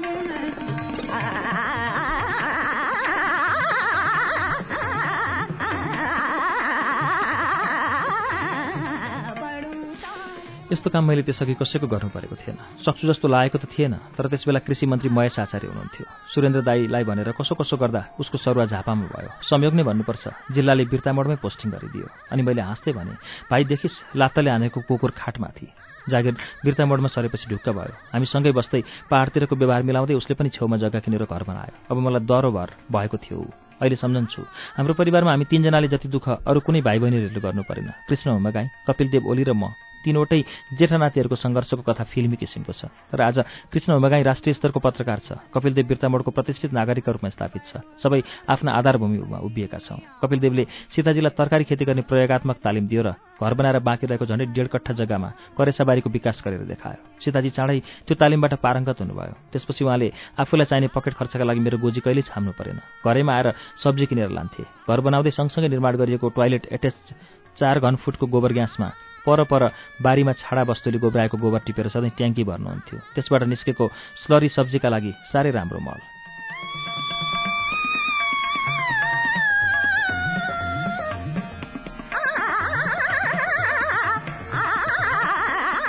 यस्तो काम मैले त्यसअघि कसैको गर्नु परेको थिएन। सक्छु जस्तो लागेको त थिएन। तर त्यसबेला कृषि मन्त्री महेश आचार्य हुनुहुन्थ्यो। सुरेन्द्र दाईलाई भनेर कसो गर्दा उसको सरुवा झापामा भयो। संयोग नै भन्नुपर्छ। जिल्लाले बिर्तामोडमै पोस्टिङ गरिदियो। अनि मैले हाँस्दै भने, भाइ देखिस् लात्ताले हानेको कुकुर खाटमाथि। जागिर बिर्तामोडमा सरेपछि ढुक्क भयो। हामी सँगै बस्दै पहाडतिरको व्यवहार मिलाउँदै उसले पनि छेउमा जग्गा किनेर घर बनायो। अब मलाई दरो भर भएको थियो। अहिले सम्झन्छु, हाम्रो परिवारमा हामी 3 जनाले जति दुःख अरू कुनै भाइ बहिनीहरूले गर्नु परेन। कृष्ण हुम्मगाई, कपिलदेव ओली र म तीनवटै जेठानातीहरूको सङ्घर्षको कथा फिल्मी किसिमको छ। तर आज कृष्ण हुम्मगाई राष्ट्रिय स्तरको पत्रकार छ। कपिलदेव बिर्तामोडको प्रतिष्ठित नागरिकका रूपमा स्थापित छ। सबै आफ्ना आधारभूमिमा उभिएका छौँ। कपिलदेवले सीताजीलाई तरकारी खेती गर्ने प्रयोगात्मक तालिम दियो र घर बनाएर बाँकी रहेको झन्डै 1.5 कट्ठा जग्गामा करेसाबारीको विकास गरेर देखायो। सीताजी चाँडै त्यो तालिमबाट पारङ्गत हुनुभयो। त्यसपछि उहाँले आफूलाई चाहिने पकेट खर्चका लागि मेरो गोजी कहिल्यै छाम्नु परेन। घरैमा आएर सब्जी किनेर लान्थे। घर बनाउँदै सँगसँगै निर्माण गरिएको टोयलेट एटेच 4 घन फुटको गोबर ग्यासमा पर बारीमा छाडा वस्तुले गोब्राएको गोबर टिपेर सधैँ ट्याङ्की भर्नुहुन्थ्यो। त्यसबाट निस्केको स्लरी सब्जीका लागि साह्रै राम्रो मल।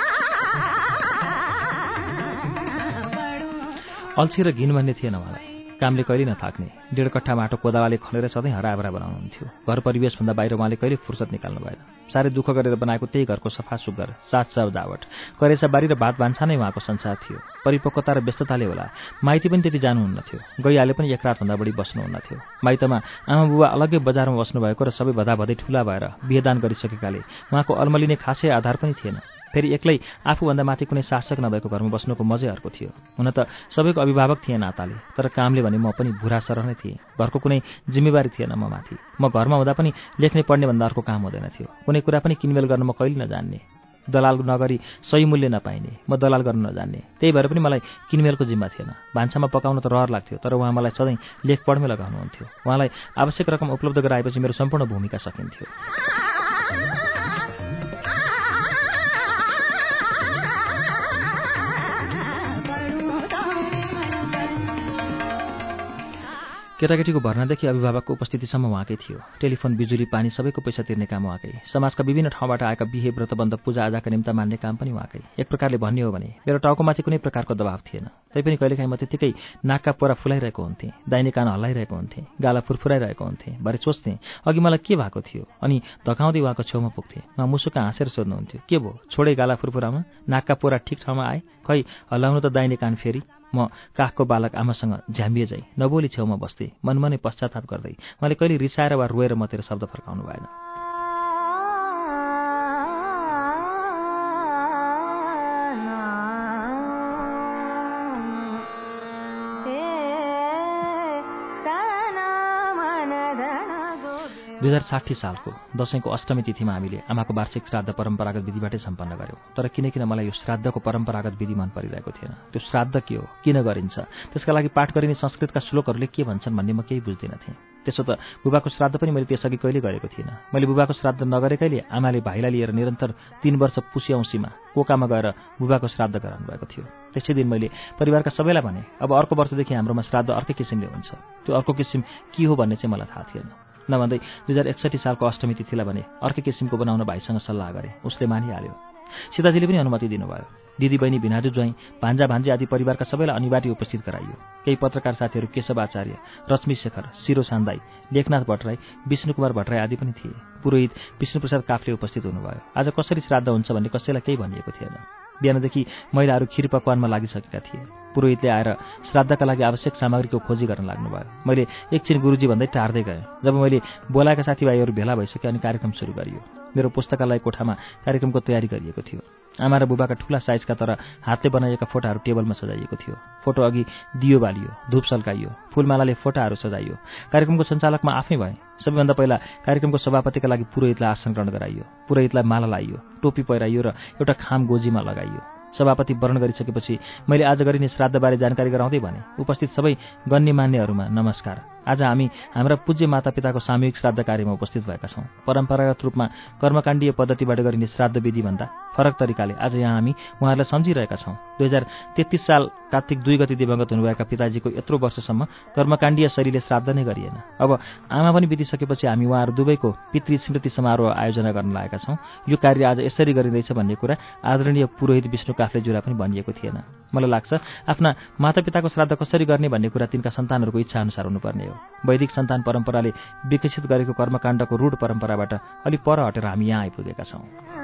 अल्छी र घिन भन्ने थिएन मलाई। कामले कहिले नथाक्ने 1.5 कट्ठा माटो कोदावाले खनेर सधैँ हराभरा बनाउनुहुन्थ्यो। घर परिवेशभन्दा बाहिर उहाँले कहिले फुर्सद निकाल्नु भएन। साह्रै दुःख गरेर बनाएको त्यही घरको सफा सुग्घर साज सजावट करेसा बारी र भात भान्सा नै उहाँको संसार थियो। परिपक्वता र व्यस्तताले होला माइती पनि त्यति जानुहुन्न थियो। गइहाले पनि एक रातभन्दा बढी बस्नुहुन्न थियो। माइतमा आमा बुबा अलग्गै बजारमा बस्नुभएको र सबै भदाभदै ठुला भएर बिहेदान गरिसकेकाले उहाँको अल्मलिने खासै आधार पनि थिएन। फेरि एक्लै आफूभन्दा माथि कुनै शासक नभएको घरमा बस्नुको मजै अर्को थियो। हुन त सबैको अभिभावक थिए नाताले, तर कामले भने म पनि भुरासरह नै थिएँ। घरको कुनै जिम्मेवारी थिएन म माथि। म घरमा हुँदा पनि लेख्ने पढ्ने भन्दा अर्को काम हुँदैन थियो। कुनै कुरा पनि किनमेल गर्न म कहिले नजान्ने, दलाल नगरी सही मूल्य नपाइने, म दलाल गर्न नजान्ने। त्यही भएर पनि मलाई किनमेलको जिम्मा थिएन। भान्सामा पकाउन त रहर लाग्थ्यो, तर उहाँ मलाई सधैँ लेख पढ्मै लगाउनुहुन्थ्यो। उहाँलाई आवश्यक रकम उपलब्ध गराएपछि मेरो सम्पूर्ण भूमिका सकिन्थ्यो। केटाकेटीको भर्नादेखि अभिभावकको उपस्थितिसम्म उहाँकै थियो। टेलिफोन, बिजुली, पानी सबैको पैसा तिर्ने काम उहाँकै। समाजका विभिन्न ठाउँबाट आएका बिहे, व्रतबन्ध, पूजाआजाका निम्ता मान्ने काम पनि उहाँकै। एक प्रकारले भन्ने हो भने मेरो टाउकोमाथि कुनै प्रकारको दबाव थिएन। तैपनि कहिलेकाहीँ म त्यतिकै नाकका पोरा फुलाइरहेको हुन्थेँ, दाहिने कान हल्लाइरहेको हुन्थेँ, गाला फुरफुराइरहेको हुन्थेँ। भरे सोच्थेँ अघि मलाई के भएको थियो, अनि धकाउँदै उहाँको छेउमा पुग्थेँ। उहाँ मुसुक्क हाँसेर सोध्नुहुन्थ्यो, के भयो छोडे गाला फुरफुराउन, नाकका पोरा ठिक ठाउँमा आए, खै हल्लाउनु त दाहिने कान फेरि। म काखको बालक आमासँग झ्याम्बिए जाइ नबोली छेउमा बस्थे, मनमनै पश्चाताप गर्दै। मैले कहिले रिसाएर वा रोएर मतिर शब्द फर्काउनु भएन। $2060 सालको दशैंको अष्टमी तिथिमा हामीले आमाको वार्षिक श्राद्ध परम्परागत विधिबाटै सम्पन्न गर्यौं। तर किन मलाई यो श्राद्धको परम्परागत विधि मन परिरहेको थिएन। त्यो श्राद्ध के हो, किन गरिन्छ, त्यसका लागि पाठ गरिने संस्कृतका श्लोकहरूले के भन्छन् भन्ने म केही बुझ्दिन थिएँ। त्यसो त बुबाको श्राद्ध पनि मैले त्यसअघि कहिले गरेको थिइनँ। मैले बुबाको श्राद्ध नगरेकैले आमाले भाइलाई लिएर निरन्तर 3 वर्ष पुसी औँसीमा कोकामा गएर बुबाको श्राद्ध गराउनु भएको थियो। त्यसै दिन मैले परिवारका सबैलाई भने, अब अर्को वर्षदेखि हाम्रोमा श्राद्ध अर्कै किसिमले हुन्छ। त्यो अर्को किसिम के हो भन्ने चाहिँ मलाई थाहा थिएन। नभन्दै 2061 सालको अष्टमी तिथिलाई भने अर्कै किसिमको बनाउन भाइसँग सल्लाह गरे। उसले मानिहाल्यो। सीताजीले पनि अनुमति दिनुभयो। दिदी बहिनी, भिनाजु ज्वाइँ, भान्जा भान्जी आदि परिवारका सबैलाई अनिवार्य उपस्थित गराइयो। केही पत्रकार साथीहरू केशव आचार्य, रश्मि शेखर, शिरो सान्दाई, लेखनाथ भट्टराई, विष्णुकुमार भट्टराई आदि पनि थिए। पुरोहित विष्णुप्रसाद काफ्ले उपस्थित हुनुभयो। आज कसरी श्राद्ध हुन्छ भन्ने कसैलाई केही भनिएको थिएन। बिहानदेखि महिलाहरू खिर पकवानमा लागिसकेका थिए। पुरोहितले आएर श्राद्धका लागि आवश्यक सामग्रीको खोजी गर्न लाग्नुभयो। मैले एकछिन गुरुजी भन्दै टार्दै गएँ। जब मैले बोलाएका साथीभाइहरू भेला भइसके अनि कार्यक्रम सुरु गरियो। मेरो पुस्तकालय कोठामा कार्यक्रमको तयारी गरिएको थियो। आमा र बुबाका ठूला साइजका तर हातले बनाइएका फोटाहरू टेबलमा सजाइएको थियो। फोटो अघि दियो बालियो, धूप सल्काइयो, फूलमालाले फोटाहरू सजाइयो। कार्यक्रमको सञ्चालक म आफै भएँ। सबैभन्दा पहिला कार्यक्रमको सभापतिका लागि पुरोहितलाई आसन ग्रहण गराइयो। पुरोहितलाई माला लाइयो, टोपी पहिराइयो र एउटा खाम गोजीमा लगाइयो। सभापति वर्ण गरिसकेपछि मैले आज गरिने श्राद्धबारे जानकारी गराउँदै भने, उपस्थित सबै गण्यमान्यहरूमा नमस्कार। आज हामी हाम्रा पूज्य मातापिताको सामूहिक श्राद्ध कार्यमा उपस्थित भएका छौँ। परम्परागत रूपमा कर्मकाण्डीय पद्धतिबाट गरिने श्राद्ध विधिभन्दा फरक तरिकाले आज यहाँ हामी उहाँहरूलाई सम्झिरहेका छौँ। 2033 साल कार्तिक 2 गते दिवंगत हुनुभएका पिताजीको यत्रो वर्षसम्म कर्मकाण्डीय शैलीले श्राद्ध नै गरिएन। अब आमा पनि बितिसकेपछि हामी उहाँहरू दुवैको पितृ स्मृति समारोह आयोजना गर्न लागेका छौँ। यो कार्य आज यसरी गरिँदैछ भन्ने कुरा आदरणीय पुरोहित विष्णु काफ्लेज्यूलाई पनि भनिएको थिएन। मलाई लाग्छ आफ्ना मातापिताको श्राद्ध कसरी गर्ने भन्ने कुरा तिनका सन्तानहरूको इच्छा अनुसार हुनुपर्ने हो। वैदिक सन्तान परम्पराले विकसित गरेको कर्मकाण्डको रूढ परम्पराबाट अलि पर हटेर हामी यहाँ आइपुगेका छौँ।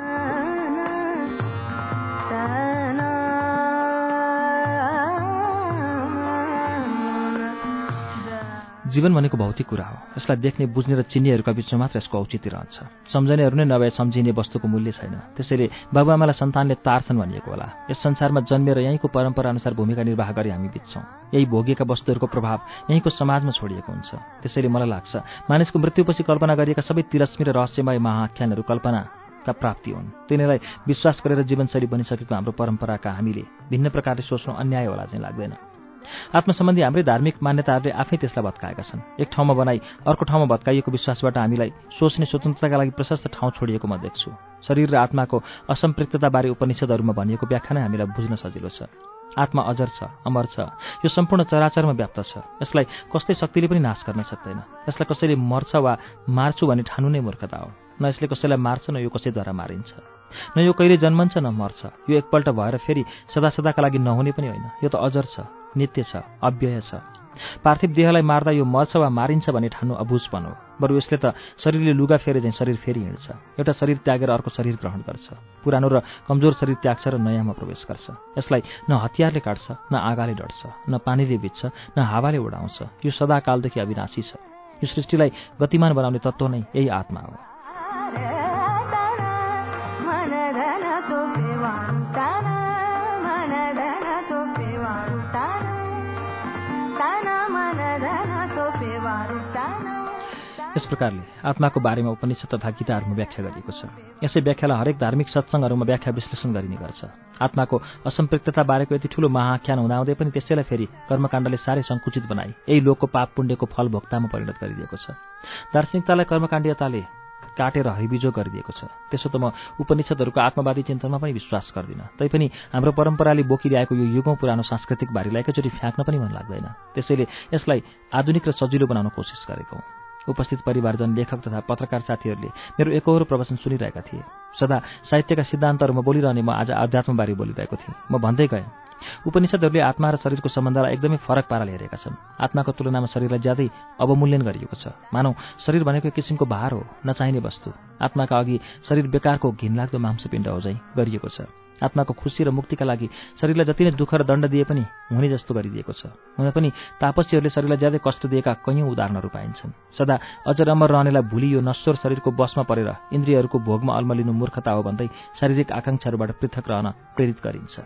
जीवन भनेको भौतिक कुरा हो। यसलाई देख्ने, बुझ्ने र चिन्नेहरूका बीचमा मात्र यसको औचित्य रहन्छ। सम्झनेहरू नै नभए सम्झिने वस्तुको मूल्य छैन। त्यसैले बाबुआमालाई सन्तानले तार्छन् भनिएको होला। यस संसारमा जन्मेर यहीँको परम्परा अनुसार भूमिका निर्वाह गरी हामी बित्छौँ। यही भोगेका वस्तुहरूको प्रभाव यहीँको समाजमा छोडिएको हुन्छ। त्यसैले मलाई लाग्छ मानिसको मृत्युपछि कल्पना गरिएका सबै तिरस्मी र रहस्यमय महाआख्यानहरू कल्पनाका प्राप्ति हुन्। तिनीलाई विश्वास गरेर जीवनशैली बनिसकेको हाम्रो परम्पराका हामीले भिन्न प्रकारले सोच्नु अन्याय होला चाहिँ लाग्दैन। आत्मसम्बन्धी हाम्रै धार्मिक मान्यताहरूले आफै त्यसलाई भत्काएका छन्। एक ठाउँमा बनाई अर्को ठाउँमा भत्काइएको विश्वासबाट हामीलाई सोच्ने स्वतन्त्रताका लागि प्रशस्त ठाउँ छोडिएको म देख्छु। शरीर र आत्माको असम्पृक्तताबारे उपनिषदहरूमा भनिएको व्याख्या नै हामीलाई बुझ्न सजिलो छ। आत्मा अजर छ, अमर छ। यो सम्पूर्ण चराचरमा व्याप्त छ। यसलाई कस्तै शक्तिले पनि नाश गर्न सक्दैन। यसलाई कसैले मर्छ वा मार्छु भन्ने ठानु नै मूर्खता हो। न यसले कसैलाई मार्छ, न यो कसैद्वारा मारिन्छ। न यो कहिले जन्मन्छ न मर्छ। यो एकपल्ट भएर फेरि सदा सदाका लागि नहुने पनि होइन। यो त अजर छ, नित्य छ, अव्यय छ। पार्थिव देहलाई मार्दा यो मर्छ वा मारिन्छ भन्ने ठान्नु अबुझपन हो। बरु यसले त शरीरले लुगा फेरे चाहिँ शरीर फेरि हिँड्छ। एउटा शरीर त्यागेर अर्को शरीर ग्रहण गर्छ। पुरानो र कमजोर शरीर त्याग्छ र नयाँमा प्रवेश गर्छ। यसलाई न हतियारले काट्छ, न आगाले डढ्छ, न पानीले भिज्छ, न हावाले उडाउँछ। यो सदाकालदेखि अविनाशी छ। यो सृष्टिलाई गतिमान बनाउने तत्त्व नै यही आत्मा हो। यस प्रकारले आत्माको बारेमा उपनिषद तथा गीताहरूमा व्याख्या गरिएको छ। यसै व्याख्यालाई हरेक धार्मिक सत्सङ्गहरूमा व्याख्या विश्लेषण गरिने गर्छ। आत्माको असम्पृक्तता बारेको यति ठूलो महाआख्यान हुँदाहुँदै पनि त्यसैलाई फेरि कर्मकाण्डले साह्रै सङ्कुचित बनाई यही लोकको पाप पुण्यको फल भोक्तामा परिणत गरिदिएको छ। दार्शनिकतालाई कर्मकाण्डीयताले काटेर हरिबिजो गरिदिएको छ। त्यसो त म उपनिषदहरूको आत्मवादी चिन्तनमा पनि विश्वास गर्दिनँ। तैपनि हाम्रो परम्पराले बोकिरहेको यो युगौँ पुरानो सांस्कृतिक बारीलाई एकैचोटि फ्याँक्न पनि मन लाग्दैन। त्यसैले यसलाई आधुनिक र सजिलो बनाउन कोसिस गरेको हुँ। उपस्थित परिवारजन, लेखक तथा पत्रकार साथीहरूले मेरो एकहोरो प्रवचन सुनिरहेका थिए। सदा साहित्यका सिद्धान्तहरूमा बोलिरहने म आज अध्यात्मबारे बोलिरहेको थिएँ। म भन्दै गएँ, उपनिषदहरूले आत्मा र शरीरको सम्बन्धलाई एकदमै फरक पाराले हेरेका छन्। आत्माको तुलनामा शरीरलाई ज्यादै अवमूल्यन गरिएको छ। मानौ शरीर भनेको एक किसिमको भार हो, नचाहिने वस्तु। आत्माका अघि शरीर बेकारको घिनलाग्दो मांसपिण्ड हो झैँ गरिएको छ। आत्माको खुसी र मुक्तिका लागि शरीरलाई जति नै दुःख र दण्ड दिए पनि हुने जस्तो गरिदिएको छ। हुन पनि तापसीहरूले शरीरलाई ज्यादै कष्ट दिएका कैयौँ उदाहरणहरू पाइन्छन्। सदा अजर अमर रहनेलाई भुली यो नश्वर शरीरको बसमा परेर इन्द्रियहरूको भोगमा अल्मलिनु मूर्खता हो भन्दै शारीरिक आकाङ्क्षाहरूबाट पृथक रहन प्रेरित गरिन्छ।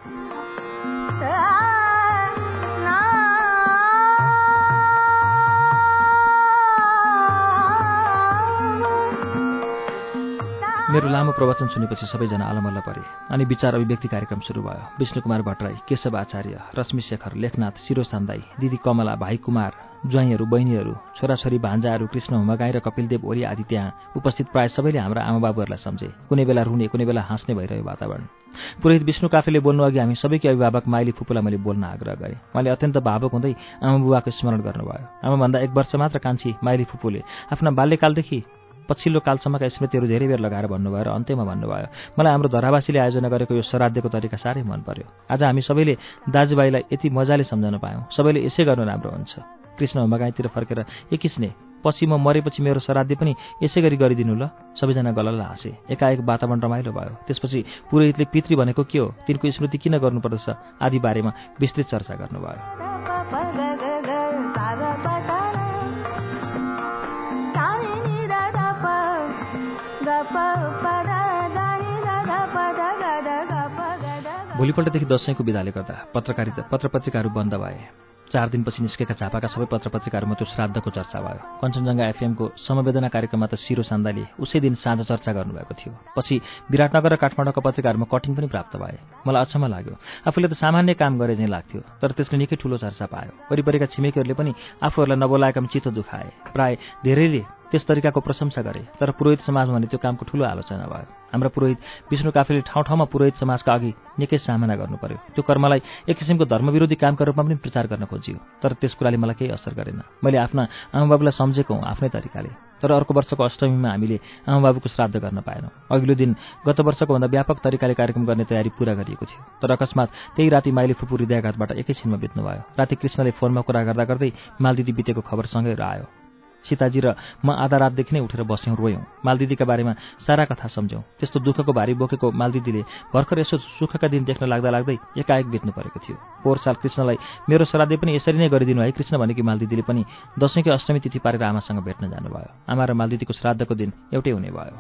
मेरो लामो प्रवचन सुनेपछि सबैजना अलमल्ल परे। अनि विचार अभिव्यक्ति कार्यक्रम सुरु भयो। विष्णुकुमार भट्टराई, केशव आचार्य, रश्मि शेखर, लेखनाथ, शिरो सान्दाई, दिदी कमला, भाइ कुमार, ज्वाइँहरू, बहिनीहरू, छोराछोरी, भान्जाहरू, कृष्ण हुमगाई र कपिलदेव ओली आदि त्यहाँ उपस्थित प्राय सबैले हाम्रा आमाबाबुहरूलाई सम्झे। कुनै बेला रुने, कुनै बेला हाँस्ने भइरह्यो वातावरण। पुरोहित विष्णु काफेले बोल्नु अघि हामी सबैकै अभिभावक माइली फुपूलाई मैले बोल्न आग्रह गरेँ। उहाँले अत्यन्त भावुक हुँदै आमाबुवाको स्मरण गर्नुभयो। आमाभन्दा 1 वर्ष मात्र कान्छी माइली फुपूले आफ्ना बाल्यकालदेखि पछिल्लो कालसम्मका स्मृतिहरू धेरै बेर लगाएर भन्नुभयो र अन्त्यमा भन्नुभयो, मलाई हाम्रो धरावासीले आयोजना गरेको यो श्राद्धको तरिका साह्रै मन पर्यो। आज हामी सबैले दाजुभाइलाई यति मजाले सम्झाउन पायौँ। सबैले यसै गर्नु राम्रो हुन्छ। कृष्ण हुमगाईतिर फर्केर एकिस्ने, पछि म मरेपछि मेरो श्राद्ध पनि यसै गरी गरिदिनु ल। सबैजना गलल्ल हाँसे। एकाएक वातावरण रमाइलो भयो। त्यसपछि पुरोहितले पितृ भनेको के हो, तिनको स्मृति किन गर्नुपर्दछ आदि बारेमा विस्तृत चर्चा गर्नुभयो। भोलिपल्टदेखि दशैंको बिदाले गर्दा पत्रपत्रिकाहरू बन्द भए। 4 दिनपछि निस्केका झापाका सबै पत्रपत्रिकाहरूमा त्यो श्राद्धको चर्चा भयो। कञ्चनजङ्घा एफएमको समवेदना कार्यक्रममा त शिरो सान्दाले उसै दिन साँझ चर्चा गर्नुभएको थियो। पछि विराटनगर र काठमाडौँका पत्रिकाहरूमा कटिङ पनि प्राप्त भए। मलाई अचम्म लाग्यो। आफूले त सामान्य काम गरे चाहिँ लाग्थ्यो, तर त्यसले निकै ठूलो चर्चा पायो। वरिपरिका छिमेकीहरूले पनि आफूहरूलाई नबोलाएकामा चित्त दुखाए। प्राय धेरैले त्यस तरिकाको प्रशंसा गरे। तर पुरोहित समाजमा भने त्यो कामको ठूलो आलोचना भयो। हाम्रा पुरोहित विष्णु काफेले ठाउँ ठाउँमा पुरोहित समाजका अघि निकै सामना गर्नु पर्यो। त्यो कर्मलाई एक किसिमको धर्मविरोधी कामका रूपमा पनि प्रचार गर्न खोजियो। तर त्यस कुराले मलाई केही असर गरेन। मैले आफ्ना आमाबाबुलाई सम्झेको हुँ आफ्नै तरिकाले। तर अर्को वर्षको अष्टमीमा हामीले आमाबाबुको श्राद्ध गर्न पाएनौँ। अघिल्लो दिन गत वर्षको भन्दा व्यापक तरिकाले कार्यक्रम गर्ने तयारी पूरा गरिएको थियो। तर अकस्मात त्यही राति माइली फुपू हृदयाघातबाट एकैछिनमा बित्नुभयो। राति कृष्णले फोनमा कुरा गर्दा गर्दै मालदिदी बितेको खबर सँगै आयो। सीताजी र म आधा रातदेखि नै उठेर बस्यौँ, रोयौँ। मालदिदीका बारेमा सारा कथा सम्झ्यौँ। त्यस्तो दुःखको भारी बोकेको मालदिदीले भर्खर यसो सुखका दिन देख्न लाग्दा लाग्दै एकाएक बित्नु परेको थियो। पोहोर साल कृष्णलाई मेरो श्राद्ध पनि यसरी नै गरिदिनु है कृष्ण भनेकी मालदिदीले पनि दशैंको अष्टमी तिथि पारेर आमासँग भेट्न जानुभयो। आमा र मालदिदीको श्राद्धको दिन एउटै हुने भयो।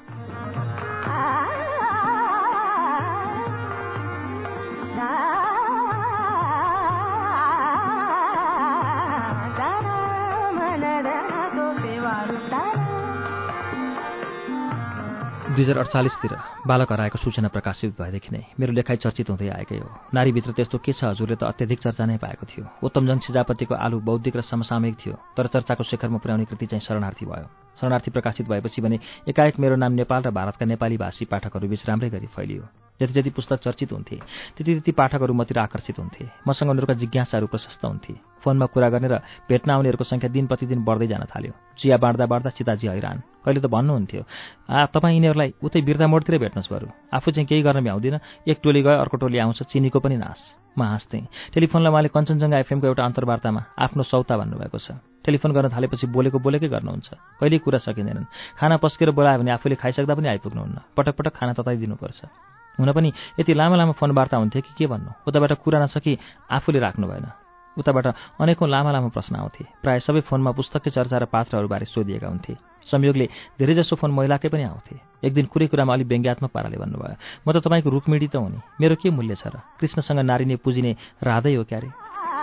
दुई 2048तिर बालक हराएको सूचना प्रकाशित भएदेखि नै मेरो लेखाइ चर्चित हुँदै आएकै हो। नारीभित्र त्यस्तो के छ हजुरले त अत्याधिक चर्चा नै पाएको थियो। उत्तमजङ सिजापतिको आलु बौद्धिक र समसामयिक थियो, तर चर्चाको शिखरमा पुर्याउने कृति चाहिँ शरणार्थी भयो। शरणार्थी प्रकाशित भएपछि भने एकाएक मेरो नाम नेपाल र भारतका नेपाली भाषी पाठकहरू बीच राम्रै गरी फैलियो। जति जति पुस्तक चर्चित हुन्थे त्यति त्यति पाठकहरू मतिर आकर्षित हुन्थे। मसँग उनीहरूका जिज्ञासाहरू प्रशस्त हुन्थे। फोनमा कुरा गर्ने र भेट्न आउनेहरूको सङ्ख्या दिन प्रतिदिन बढ्दै जान थाल्यो। चिया बाँड्दा बाँड्दा सीताजी हैरान। कहिले त भन्नुहुन्थ्यो, तपाईँ यिनीहरूलाई उतै बिर्ता मोडतिरै भेट्नुहोस् बरु, आफू चाहिँ केही गर्न भ्याउँदिन, एक टोली गयो अर्को टोली आउँछ, चिनीको पनि नाश। म हाँस्थेँ। टेलिफोनलाई उहाँले कञ्चनजङ्घा एफएमको एउटा अन्तर्वार्तामा आफ्नो सौता भन्नुभएको छ। टेलिफोन गर्न थालेपछि बोलेकै गर्नुहुन्छ, कहिल्यै कुरा सकिँदैनन्। खाना पस्केर बोलायो भने आफूले खाइसक्दा पनि आइपुग्नुहुन्न, पटक पटक खाना तताइदिनुपर्छ। हुन पनि यति लामो लामो फोन वार्ता हुन्थे कि के भन्नु, उताबाट कुरा नसकी आफूले राख्नु भएन। उताबाट अनेकौँ लामा लामो प्रश्न आउँथे। प्रायः सबै फोनमा पुस्तककै चर्चा र पात्रहरूबारे सोधिएका हुन्थे। संयोगले धेरैजसो फोन महिलाकै पनि आउँथे। एक दिन कुरै कुरामा अलि व्यङ्ग्यात्मक पाराले भन्नुभयो, म त तपाईँको रुक्मिणी त हुँ नि, मेरो के मूल्य छ र? कृष्णसँग नारिने पुजिने राधै हो क्यारे?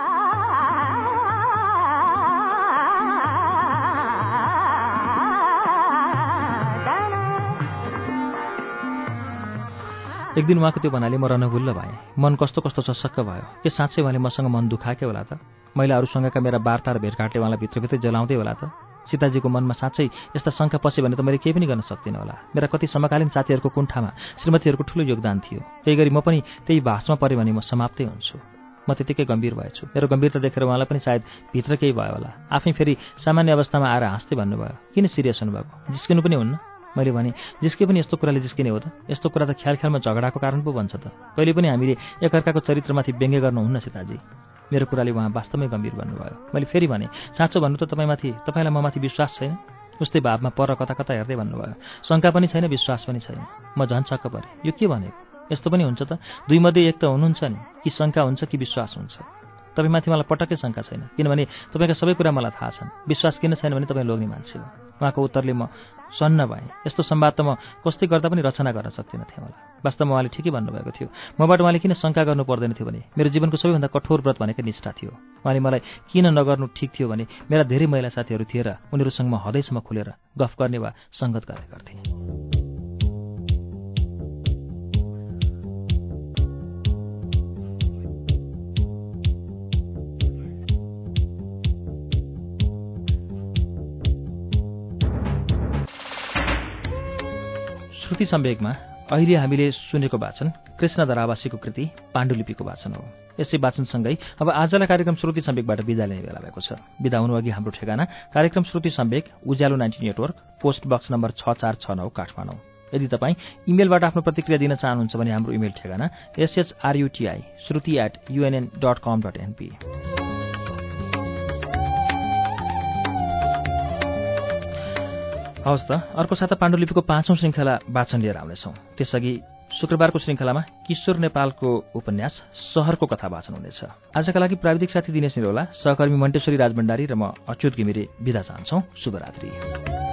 एक दिन उहाँको त्यो भन्नाले म रनगुल्ल भएँ। मन कस्तो कस्तो चसक्क भयो। के साँच्चै उहाँले मसँग मन दुखाएकै होला त? मैले अरूसँगका मेरा वार्ता र भेटघाटले उहाँलाई भित्रभित्रै जलाउँदै होला त? सीताजीको मनमा साँच्चै यस्ता शङ्का पसे भने त मैले केही पनि गर्न सक्दिनँ होला। मेरा कति समकालीन साथीहरूको कुण्ठामा श्रीमतीहरूको ठुलो योगदान थियो। त्यही गरी म पनि त्यही भाषमा परेँ भने म समाप्तै हुन्छु। म त्यतिकै गम्भीर भएछु। मेरो गम्भीरता देखेर उहाँलाई पनि सायद भित्र केही भयो होला। आफै फेरि सामान्य अवस्थामा आएर हाँस्दै भन्नुभयो, किन सिरियस हुनुभएको? जिस्किनु पनि हुन्न? मैले भने, जिस्के पनि यस्तो कुराले जिस्किने हो त? यस्तो कुरा त ख्यालमा झगडाको कारण पो बन्छ त। कहिले पनि हामीले एकअर्काको चरित्रमाथि व्यङ्ग्य गर्नुहुन्न सीताजी। मेरो कुराले उहाँ वास्तवमै गम्भीर भन्नुभयो। मैले फेरि भने, साँचो भन्नु त तपाईँलाई ममाथि विश्वास छैन? उस्तै भावमा पर कता कता हेर्दै भन्नुभयो, शङ्का पनि छैन, विश्वास पनि छैन। म झन् छक्क परेँ। यो के भनेको? यस्तो पनि हुन्छ त? दुई मध्ये एक त हुनुहुन्छ नि, कि शङ्का हुन्छ कि विश्वास हुन्छ। तपाईँमाथि मलाई पटक्कै शङ्का छैन, किनभने तपाईँका सबै कुरा मलाई थाहा छन्। विश्वास किन छैन भने तपाईँ लोग्ने मान्छे हो। उहाँको उत्तरले म सन्न भएँ। यस्तो संवाद त म कस्तै गर्दा पनि रचना गर्न सक्दिनँ थिएँ होला। वास्तवमा उहाँले ठिकै भन्नुभएको थियो। मबाट उहाँले किन शङ्का गर्नु पर्दैन थियो भने मेरो जीवनको सबैभन्दा कठोर व्रत भनेको निष्ठा थियो। उहाँले मलाई किन नगर्नु ठिक थियो भने मेरा धेरै महिला साथीहरू थिए र उनीहरूसँग म हदैसम्म खुलेर गफ गर्ने वा सङ्गत गर्ने गर्थेँ। श्रुति सम्वेकमा अहिले हामीले सुनेको वाचन कृष्ण धरावासीको कृति पाण्डुलिपिको वाचन हो। यसै वाचनसँगै अब आजलाई कार्यक्रम श्रुति सम्वेकबाट बिदा लिने बेला भएको छ। बिदा हुनुअघि हाम्रो ठेगाना कार्यक्रम Shruti Samvek, Ujyalo 90 network, post box number 6469 Kathmandu. यदि तपाईँ इमेलबाट आफ्नो प्रतिक्रिया दिन चाहनुहुन्छ भने हाम्रो इमेल ठेगाना shruti@unn.com.np। हवस् त, अर्को साता पाण्डुलिपिको 5औं श्रृङ्खला वाचन लिएर आउनेछौँ। त्यसअघि शुक्रबारको श्रृङ्खलामा किशोर नेपालको उपन्यास सहरको कथा वाचन हुनेछ। आजका लागि प्राविधिक साथी दिनेश निरौला, सहकर्मी मण्टेश्वरी राजभण्डारी र म अच्युत घिमिरे बिदा चाहन्छौँ। शुभरात्रि।